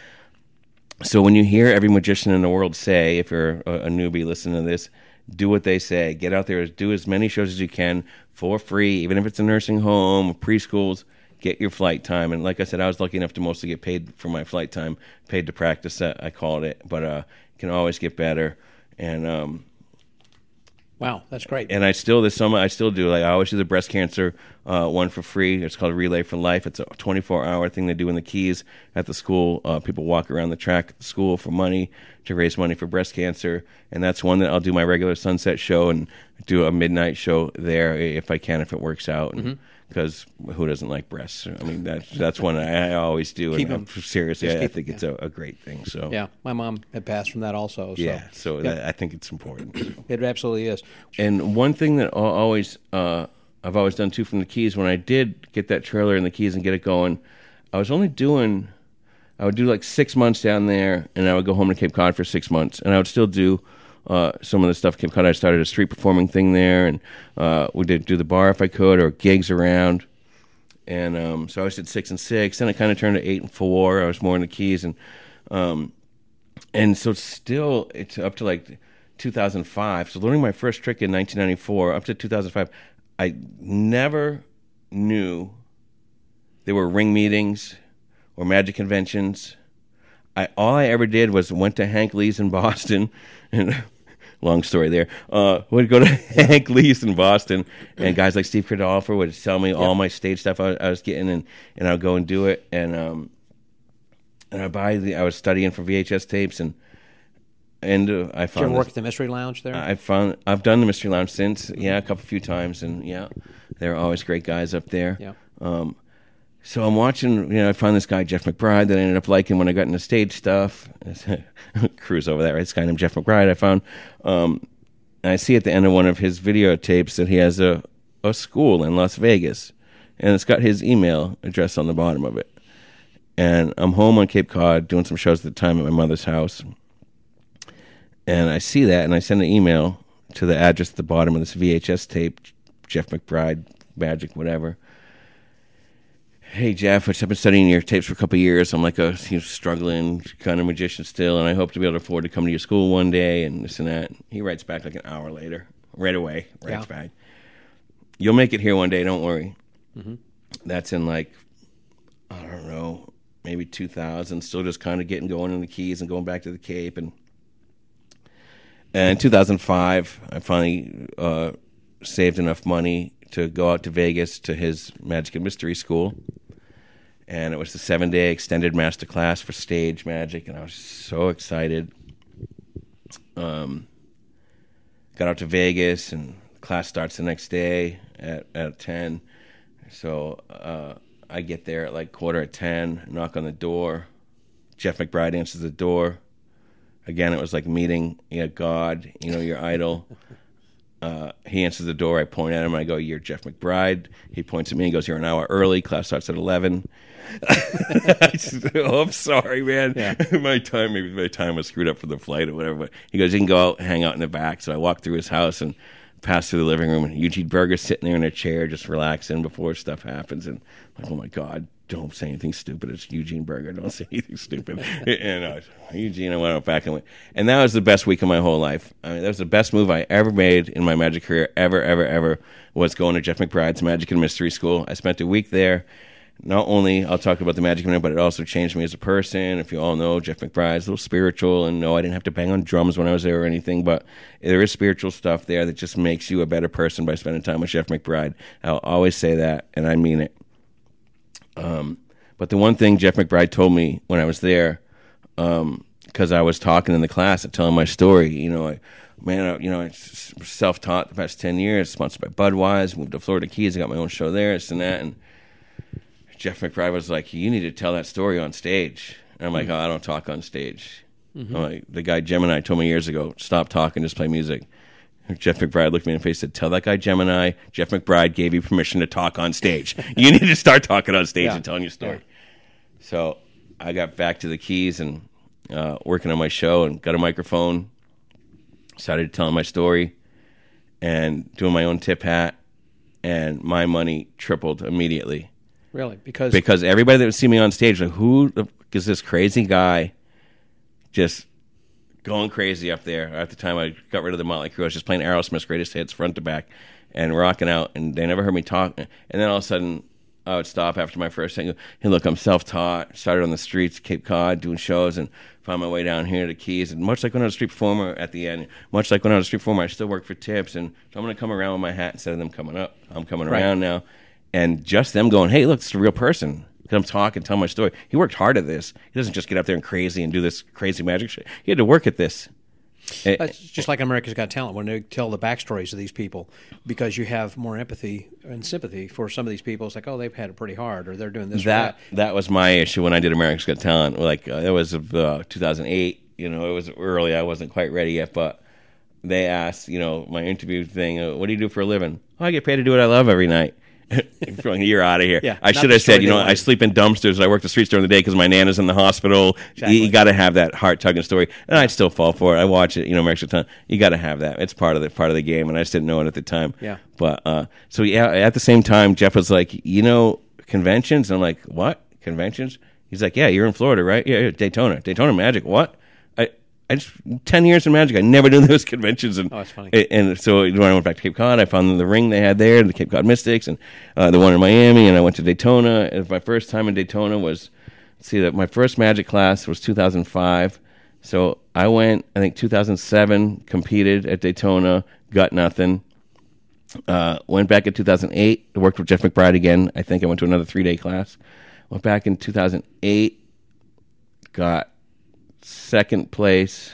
So when you hear every magician in the world say, if you're a, a newbie listening to this, do what they say. Get out there, do as many shows as you can for free, even if it's a nursing home, preschools. Get your flight time. And like I said, I was lucky enough to mostly get paid for my flight time, paid to practice, uh, I called it. But uh, can always get better. And um, wow, that's great. And I still, this summer, I still do. Like, I always do the breast cancer uh, one for free. It's called Relay for Life. It's a twenty-four hour thing they do in the Keys at the school. Uh, people walk around the track at the school for money, to raise money for breast cancer. And that's one that I'll do my regular sunset show and do a midnight show there if I can, if it works out. Because mm-hmm. who doesn't like breasts? I mean, that's, that's one I, I always do. Keep and them. Seriously, I, I think yeah. it's a, a great thing. So yeah, my mom had passed from that also. So. Yeah, so yep. that, I think it's important. It absolutely is. And one thing that I'll always, uh, I've always done too from the Keys, when I did get that trailer in the Keys and get it going, I was only doing, I would do like six months down there, and I would go home to Cape Cod for six months, and I would still do uh, some of the stuff Cape Cod. I started a street performing thing there, and uh, we did do the bar if I could, or gigs around. And um, so I always did six and six. Then I kind of turned to eight and four. I was more in the Keys, and um, and so still it's up to like two thousand five. So learning my first trick in nineteen ninety-four up to two thousand five, I never knew there were ring meetings or magic conventions. I all I ever did was went to Hank Lee's in Boston, and long story there. Uh, would go to Hank Lee's in Boston, and guys like Steve Cradolfer would tell me yep. all my stage stuff I, I was getting, and, and I'd go and do it. And um, and I buy the I was studying for V H S tapes, and and uh, I found. Did you ever this, work at the Mystery Lounge there? I found I've done the Mystery Lounge since, yeah, a couple few times, and yeah, they're always great guys up there. Yeah. Um, So I'm watching, you know, I found this guy, Jeff McBride, that I ended up liking when I got into stage stuff. Cruise over that, right? This guy named Jeff McBride I found. Um, and I see at the end of one of his videotapes that he has a, a school in Las Vegas. And it's got his email address on the bottom of it. And I'm home on Cape Cod doing some shows at the time at my mother's house. And I see that, and I send an email to the address at the bottom of this V H S tape, Jeff McBride, Magic, whatever. Hey, Jeff, I've been studying your tapes for a couple of years. I'm like a you know, struggling kind of magician still, and I hope to be able to afford to come to your school one day and this and that. He writes back like an hour later, right away, writes yeah. back. You'll make it here one day, don't worry. Mm-hmm. That's in like, I don't know, maybe two thousand, still just kind of getting going in the Keys and going back to the Cape. And, and in two thousand five, I finally uh, saved enough money to go out to Vegas to his Magic and Mystery School. And it was the seven-day extended master class for stage magic, and I was so excited. Um, got out to Vegas, and class starts the next day at, at ten. So uh, I get there at like quarter at ten, knock on the door. Jeff McBride answers the door. Again, it was like meeting you know, God, you know, your idol. Uh, he answers the door. I point at him. I go, "You're Jeff McBride." He points at me and goes, "You're an hour early. Class starts at eleven." I said, "Oh, I'm sorry, man. Yeah. my time, maybe my time was screwed up for the flight or whatever." But he goes, "You can go out, hang out in the back." So I walk through his house and pass through the living room, and Eugene Berger's sitting there in a chair, just relaxing before stuff happens. And I'm like, "Oh my God, don't say anything stupid. It's Eugene Berger. Don't say anything stupid." and uh, Eugene, I went out back and went, and that was the best week of my whole life. I mean, that was the best move I ever made in my magic career, ever, ever, ever. Was going to Jeff McBride's Magic and Mystery School. I spent a week there. Not only I'll talk about the magic in a minute, but it also changed me as a person. If you all know, Jeff McBride's a little spiritual, and no, I didn't have to bang on drums when I was there or anything, but there is spiritual stuff there that just makes you a better person by spending time with Jeff McBride. I'll always say that, and I mean it. Um, but the one thing Jeff McBride told me when I was there, um, because I was talking in the class and telling my story, you know, I, man, I, you know, I self-taught the past ten years, sponsored by Budweiser, moved to Florida Keys, I got my own show there, this and that, and Jeff McBride was like, "You need to tell that story on stage." And I'm like, mm-hmm. "Oh, I don't talk on stage." Mm-hmm. I'm like, the guy Gemini told me years ago, "Stop talking, just play music." And Jeff McBride looked me in the face and said, "Tell that guy Gemini, Jeff McBride gave you permission to talk on stage. You need to start talking on stage yeah. and telling your story." Yeah. So I got back to the Keys and uh, working on my show and got a microphone, started telling my story and doing my own tip hat, and my money tripled immediately. Really? Because because everybody that would see me on stage, like, who the fuck is this crazy guy just going crazy up there? At the time, I got rid of the Motley Crue. I was just playing Aerosmith's greatest hits front to back and rocking out, and they never heard me talk. And then all of a sudden, I would stop after my first thing. Hey, look, I'm self-taught. Started on the streets, Cape Cod, doing shows, and found my way down here to the Keys. And much like when I was a street performer at the end, much like when I was a street performer, I still work for tips. And so I'm going to come around with my hat instead of them coming up. I'm coming right. around now. And just them going, "Hey, look, it's a real person. Come talk and tell my story." He worked hard at this. He doesn't just get up there and crazy and do this crazy magic shit. He had to work at this. It's just like America's Got Talent when they tell the backstories of these people, because you have more empathy and sympathy for some of these people. It's like, oh, they've had it pretty hard, or they're doing this that, or that. That was my issue when I did America's Got Talent. Like, uh, it was uh, two thousand eight. You know, it was early. I wasn't quite ready yet, but they asked, you know, my interview thing, uh, "What do you do for a living?" "Oh, I get paid to do what I love every night." You're out of here. Yeah, I should have said, you know, I sleep in dumpsters. I work the streets during the day because my nana's in the hospital. Exactly. You, you got to have that heart-tugging story, and I'd still fall for it. I watch it, you know, America's Got Talent. You got to have that. It's part of the part of the game, and I just didn't know it at the time. Yeah. But uh, so yeah, at the same time, Jeff was like, "You know, conventions?" And I'm like, "What conventions?" He's like, "Yeah, you're in Florida, right? Yeah, yeah, Daytona, Daytona Magic. What?" I. I just ten years in Magic. I never did those conventions, and oh, that's funny. And so when I went back to Cape Cod, I found the ring they had there, the Cape Cod Mystics, and uh, the one in Miami. And I went to Daytona. And my first time in Daytona was, let's see, that my first Magic class was two thousand five. So I went, I think two thousand seven, competed at Daytona, got nothing. Uh, went back in two thousand eight, worked with Jeff McBride again. I think I went to another three day class. Went back in two thousand eight, got second place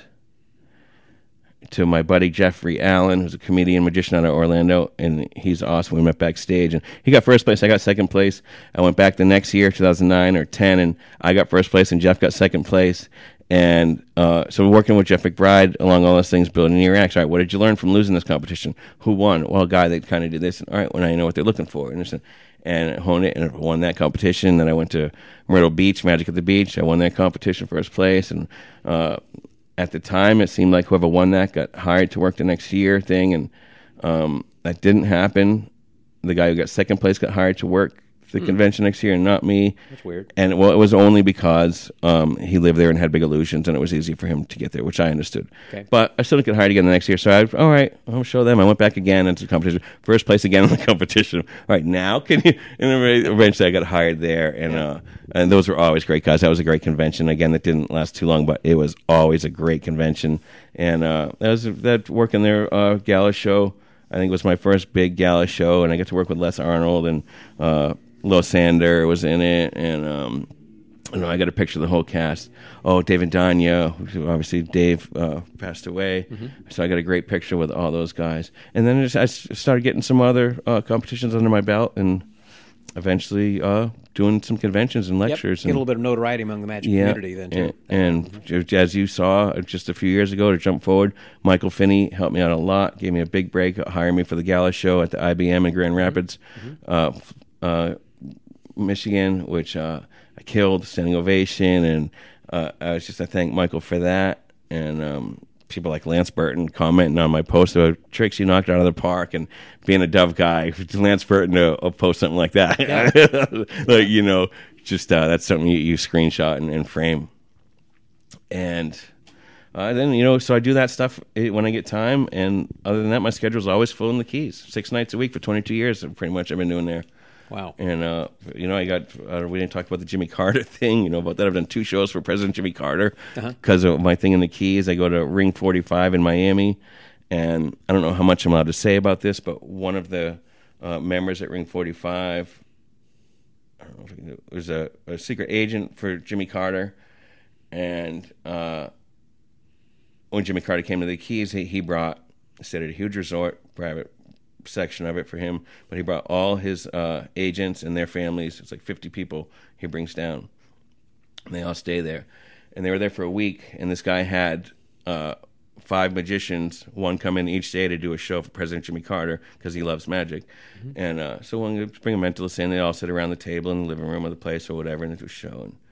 to my buddy Jeffrey Allen, who's a comedian magician out of Orlando, and he's awesome. We met backstage, and he got first place. I got second place. I went back the next year, two thousand nine or ten, and I got first place, and Jeff got second place. And uh, so we're working with Jeff McBride along all those things, building your acts. All right, what did you learn from losing this competition? Who won? Well, a guy that kind of did this. And, all right, well, now you know what they're looking for. And, and honed it and won that competition. Then I went to Myrtle Beach, Magic at the Beach. I won that competition first place. And uh, at the time, it seemed like whoever won that got hired to work the next year thing, and um, that didn't happen. The guy who got second place got hired to work the mm. convention next year, and not me. That's weird. And well, it was only because um, he lived there and had Big Illusions, and it was easy for him to get there, which I understood. Okay. But I still didn't get hired again the next year, so I, all right, I'll show them. I went back again into the competition, first place again in the competition. All right, now can you? And eventually, I got hired there, and uh, and those were always great guys. That was a great convention. Again, that didn't last too long, but it was always a great convention. And uh, that was that working their uh, gala show. I think it was my first big gala show, and I got to work with Les Arnold and. Uh, Lo Sander was in it, and um, I know I got a picture of the whole cast. Oh, David Danya, obviously Dave uh, passed away, mm-hmm. so I got a great picture with all those guys. And then I, just, I started getting some other uh, competitions under my belt, and eventually uh, doing some conventions and lectures. Yep. Get and, a little bit of notoriety among the magic yeah, community then, too. And, and mm-hmm. as you saw just a few years ago, to jump forward, Michael Finney helped me out a lot, gave me a big break, hired me for the gala show at the I B M in Grand Rapids. Mm-hmm. Uh, uh, Michigan, which uh, I killed, standing ovation, and uh, I was just I thank Michael for that, and um, people like Lance Burton commenting on my post about tricks you knocked out of the park, and being a Dove guy, Lance Burton will, will post something like that, yeah. like you know, just uh, that's something you, you screenshot and, and frame, and uh, then you know, so I do that stuff when I get time, and other than that, my schedule's always full in the Keys, six nights a week for twenty-two years, pretty much I've been doing there. Wow. And, uh, you know, I got, uh, we didn't talk about the Jimmy Carter thing, you know, about that. I've done two shows for President Jimmy Carter because uh-huh. of my thing in the Keys. I go to Ring forty-five in Miami, and I don't know how much I'm allowed to say about this, but one of the uh, members at Ring forty-five, I don't know if I can do it, was a, a secret agent for Jimmy Carter, and uh, when Jimmy Carter came to the Keys, he, he brought, stayed at a huge resort, private section of it for him, but he brought all his uh, agents and their families. It's like fifty people he brings down, and they all stay there. And they were there for a week, and this guy had uh, five magicians, one come in each day to do a show for President Jimmy Carter because he loves magic. Mm-hmm. And uh, so when we bring a mentalist in, they all sit around the table in the living room of the place or whatever, and they do a show. And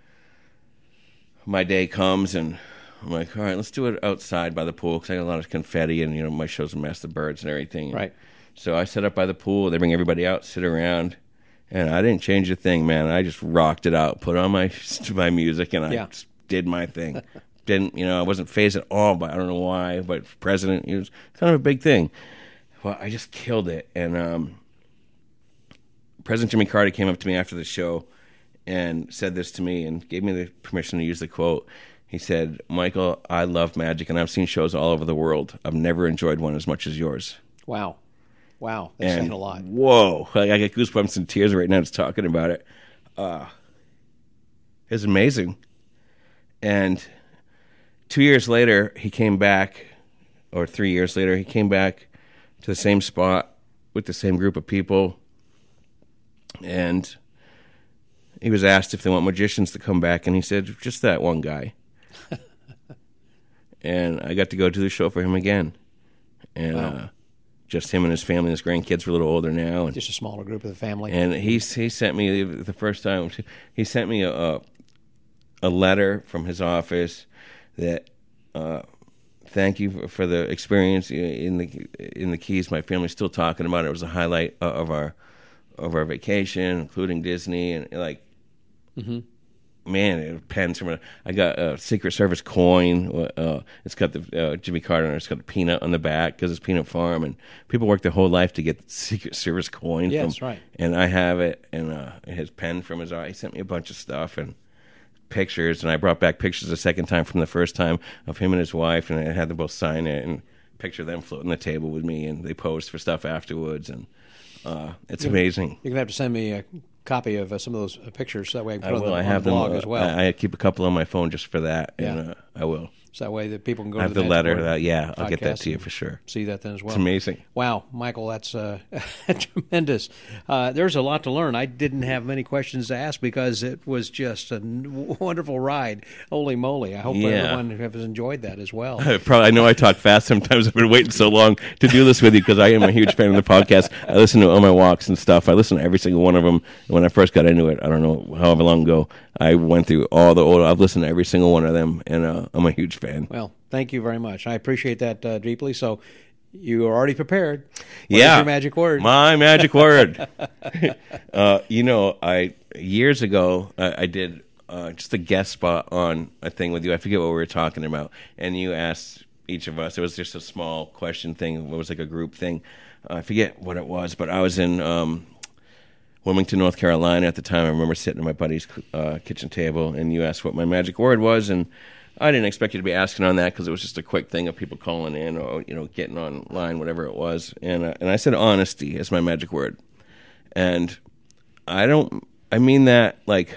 my day comes, and I'm like, all right, let's do it outside by the pool because I got a lot of confetti, and you know my show's a mess, the birds and everything. Right. So I set up by the pool. They bring everybody out, sit around, and I didn't change a thing, man. I just rocked it out, put on my my music, and I yeah. just did my thing. Didn't you know? I wasn't phased at all, but I don't know why. But president, it was kind of a big thing. Well, I just killed it, and um, President Jimmy Carter came up to me after the show and said this to me, and gave me the permission to use the quote. He said, "Michael, I love magic, and I've seen shows all over the world. I've never enjoyed one as much as yours." Wow. Wow, that's saying a lot. Whoa, I get goosebumps and tears right now just talking about it. Uh, it's amazing. And two years later, he came back, or three years later, he came back to the same spot with the same group of people. And he was asked if they want magicians to come back, and he said, just that one guy. And I got to go to the show for him again. And wow. uh, just him and his family. His grandkids were a little older now. And, just a smaller group of the family. And he he sent me the first time. He sent me a a, a letter from his office that uh, thank you for the experience in the in the Keys. My family's still talking about it. It was a highlight of our of our vacation, including Disney, and like. Mm-hmm. Man, it pens from a. I got a Secret Service coin. Uh, it's got the uh, Jimmy Carter, and it's got a peanut on the back because it's Peanut Farm, and people work their whole life to get the Secret Service coin. Yeah, from, that's right. And I have it, and uh, his pen from his eye. He sent me a bunch of stuff and pictures, and I brought back pictures a second time from the first time of him and his wife, and I had them both sign it and picture them floating the table with me, and they posed for stuff afterwards, and uh, it's you're, amazing. You're gonna have to send me a copy of uh, some of those uh, pictures, so that way I can put I will. them I on have the blog them, uh, as well. I, I keep a couple on my phone just for that, yeah. and uh, I will. So that way that people can go I to have the, the letter. That, yeah, I'll get that to you for sure. See that then as well. It's amazing. Wow, Michael, that's uh, tremendous. Uh, there's a lot to learn. I didn't have many questions to ask because it was just a wonderful ride. Holy moly. I hope yeah. everyone has enjoyed that as well. Probably. I know I talk fast sometimes. I've been waiting so long to do this with you because I am a huge fan of the podcast. I listen to all my walks and stuff. I listen to every single one of them. When I first got into it, I don't know however long ago, I went through all the old, I've listened to every single one of them, and uh, I'm a huge fan. Well, Thank you very much. I appreciate that uh, deeply. So you are already prepared. What yeah. is your magic word? My magic word. uh, you know, I years ago, I, I did uh, just a guest spot on a thing with you. I forget what we were talking about. And you asked each of us, it was just a small question thing. It was like a group thing. Uh, I forget what it was, but I was in um, Wilmington, North Carolina at the time. I remember sitting at my buddy's uh, kitchen table, and you asked what my magic word was, and I didn't expect you to be asking on that because it was just a quick thing of people calling in or, you know, getting online, whatever it was. And uh, and I said honesty is my magic word. And I don't, I mean that, like,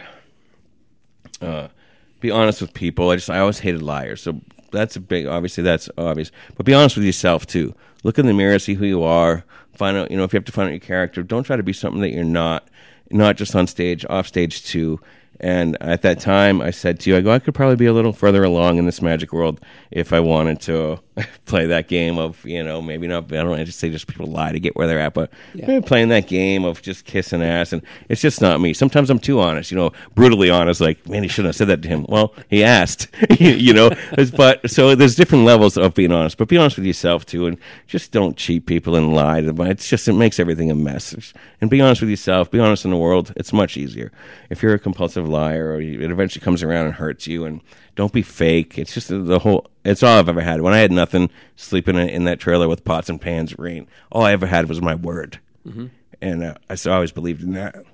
uh, be honest with people. I just, I always hated liars. So that's a big, obviously that's obvious. But be honest with yourself, too. Look in the mirror, see who you are. Find out, you know, if you have to find out your character, don't try to be something that you're not, not just on stage, off stage, too. And at that time, I said to you, I go, I could probably be a little further along in this magic world if I wanted to play that game of, you know, maybe not, I don't want to just say just people lie to get where they're at, but yeah. playing that game of just kissing ass, and it's just not me. Sometimes I'm too honest, you know, brutally honest, like, man, he shouldn't have said that to him. Well, he asked, you know, but so there's different levels of being honest, but be honest with yourself, too, and just don't cheat people and lie to them. It's just, it makes everything a mess. And be honest with yourself, be honest in the world, it's much easier. If you're a compulsive liar, or it eventually comes around and hurts you, and don't be fake. It's just the whole, it's all I've ever had. When I had nothing, sleeping in, in that trailer with pots and pans, rain, all I ever had was my word. Mm-hmm. And uh, I so always believed in that.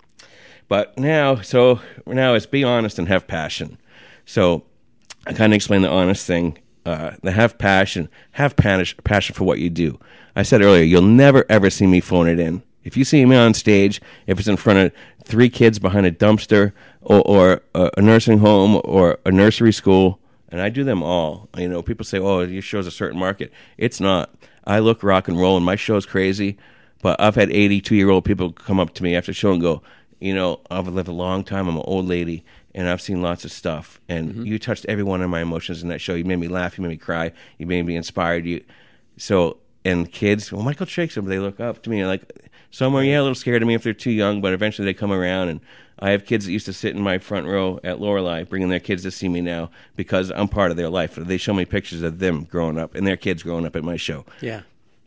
But now, so now it's be honest and have passion. So I kind of explained the honest thing. Uh, the have passion, have passion, passion for what you do. I said earlier, you'll never, ever see me phone it in. If you see me on stage, if it's in front of three kids behind a dumpster or, or a, a nursing home or a nursery school, and I do them all. You know, people say, oh, your show's a certain market. It's not. I look rock and roll, and my show's crazy, but I've had eighty-two-year-old people come up to me after the show and go, you know, I've lived a long time. I'm an old lady, and I've seen lots of stuff, and mm-hmm. you touched every one of my emotions in that show. You made me laugh. You made me cry. You made me inspired. You, so, and kids, well, Michael Shakespeare, they look up to me and like, some are, yeah, a little scared of me if they're too young, but eventually they come around. And I have kids that used to sit in my front row at Lorelei, bringing their kids to see me now because I'm part of their life. They show me pictures of them growing up and their kids growing up at my show. Yeah.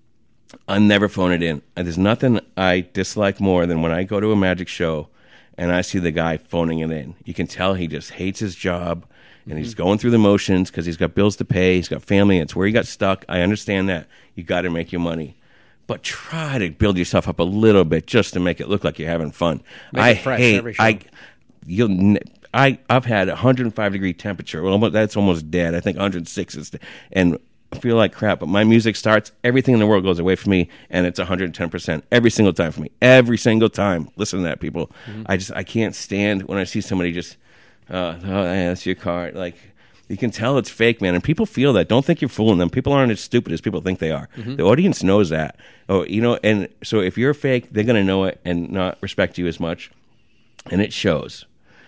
I never phone it in. There's nothing I dislike more than when I go to a magic show and I see the guy phoning it in. You can tell he just hates his job, and mm-hmm. he's going through the motions because he's got bills to pay, he's got family, and it's where he got stuck. I understand that. You got to make your money. But try to build yourself up a little bit just to make it look like you're having fun. Make I it fresh hate. Every show. I you'll. I I've had one hundred five degree temperature. Well, that's almost dead. I think one hundred six is, and I feel like crap. But my music starts. Everything in the world goes away from me, and it's one hundred ten percent every single time for me. Every single time. Listen to that, people. Mm-hmm. I just I can't stand when I see somebody just. Uh, oh, yeah, that's your car. Like. You can tell it's fake, man, and people feel that. Don't think you're fooling them. People aren't as stupid as people think they are. Mm-hmm. The audience knows that. Oh, you know, and so if you're fake, they're going to know it and not respect you as much, and it shows.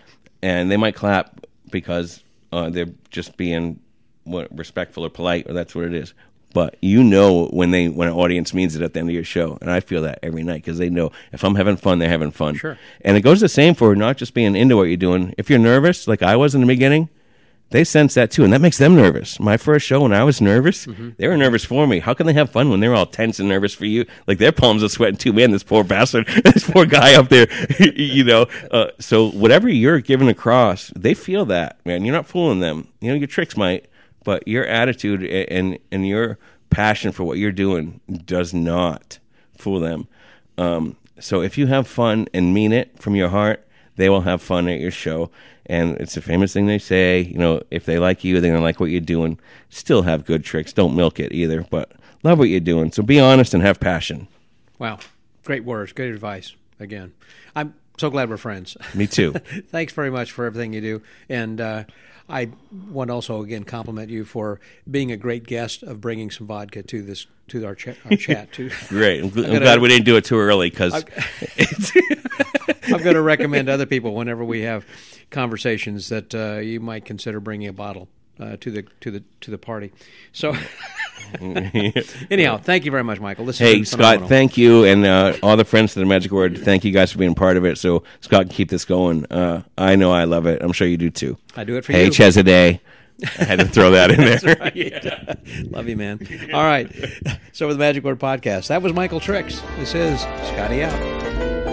And they might clap because uh, they're just being what, respectful or polite, or that's what it is. But you know when they when an audience means it at the end of your show, and I feel that every night because they know if I'm having fun, they're having fun. Sure. And it goes the same for not just being into what you're doing. If you're nervous, like I was in the beginning, they sense that too, and that makes them nervous. My first show, when I was nervous, mm-hmm. they were nervous for me. How can they have fun when they're all tense and nervous for you? Like, their palms are sweating too. Man, this poor bastard, this poor guy up there, you know. Uh, so whatever you're giving across, they feel that, man. You're not fooling them. You know, your tricks might, but your attitude and, and your passion for what you're doing does not fool them. Um, so if you have fun and mean it from your heart, they will have fun at your show. And it's a famous thing they say, you know, if they like you, they're going to like what you're doing. Still have good tricks. Don't milk it either, but love what you're doing. So be honest and have passion. Wow. Great words. Great advice. Again, I'm so glad we're friends. Me too. Thanks very much for everything you do. And uh, I want to also, again, compliment you for being a great guest of bringing some vodka to this to our, ch- our chat, too. Great. I'm, I'm gonna, glad we didn't do it too early because I'm going to recommend other people whenever we have conversations that uh, you might consider bringing a bottle uh, to the to the to the party. So, anyhow, thank you very much, Michael. This hey, Scott, thank you, and uh, all the friends to the Magic Word. Thank you guys for being part of it. So, Scott, keep this going. Uh, I know I love it. I'm sure you do too. I do it for hey, you. Hey, Chesaday. I had to throw that in there. Right. Yeah. Love you, man. All right. So for the Magic Word Podcast, that was Michael Tricks. This is Scotty out.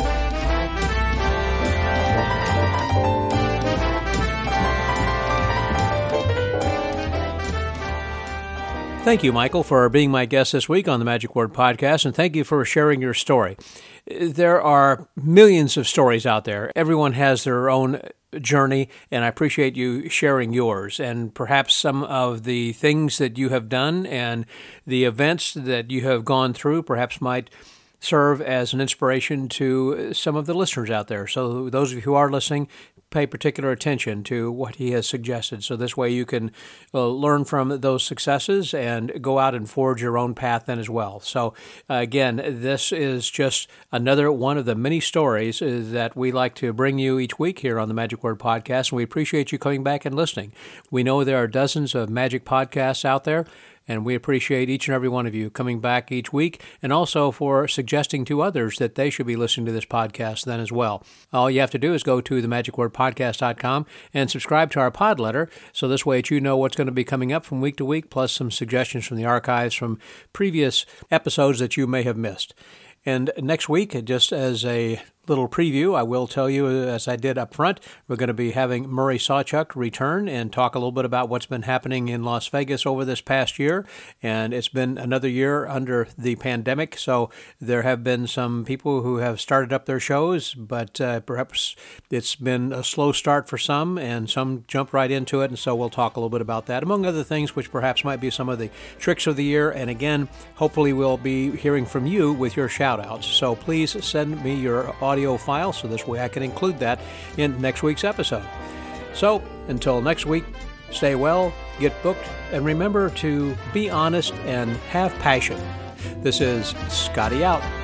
Thank you, Michael, for being my guest this week on the Magic Word Podcast, and thank you for sharing your story. There are millions of stories out there. Everyone has their own journey, and I appreciate you sharing yours, and perhaps some of the things that you have done and the events that you have gone through perhaps might serve as an inspiration to some of the listeners out there. So those of you who are listening, pay particular attention to what he has suggested. So this way you can uh, learn from those successes and go out and forge your own path then as well. So uh, again, this is just another one of the many stories uh, that we like to bring you each week here on the Magic Word Podcast, and we appreciate you coming back and listening. We know there are dozens of magic podcasts out there, and we appreciate each and every one of you coming back each week, and also for suggesting to others that they should be listening to this podcast then as well. All you have to do is go to the magic word podcast dot com and subscribe to our pod letter, so this way you know what's going to be coming up from week to week, plus some suggestions from the archives from previous episodes that you may have missed. And next week, just as a little preview, I will tell you, as I did up front, we're going to be having Murray Sawchuk return and talk a little bit about what's been happening in Las Vegas over this past year. And it's been another year under the pandemic, so there have been some people who have started up their shows, but uh, perhaps it's been a slow start for some, and some jump right into it, and so we'll talk a little bit about that, among other things, which perhaps might be some of the tricks of the year. And again, hopefully we'll be hearing from you with your shout-outs. So please send me your audio file so this way I can include that in next week's episode. So until next week, stay well, get booked, and remember to be honest and have passion. This is Scotty out.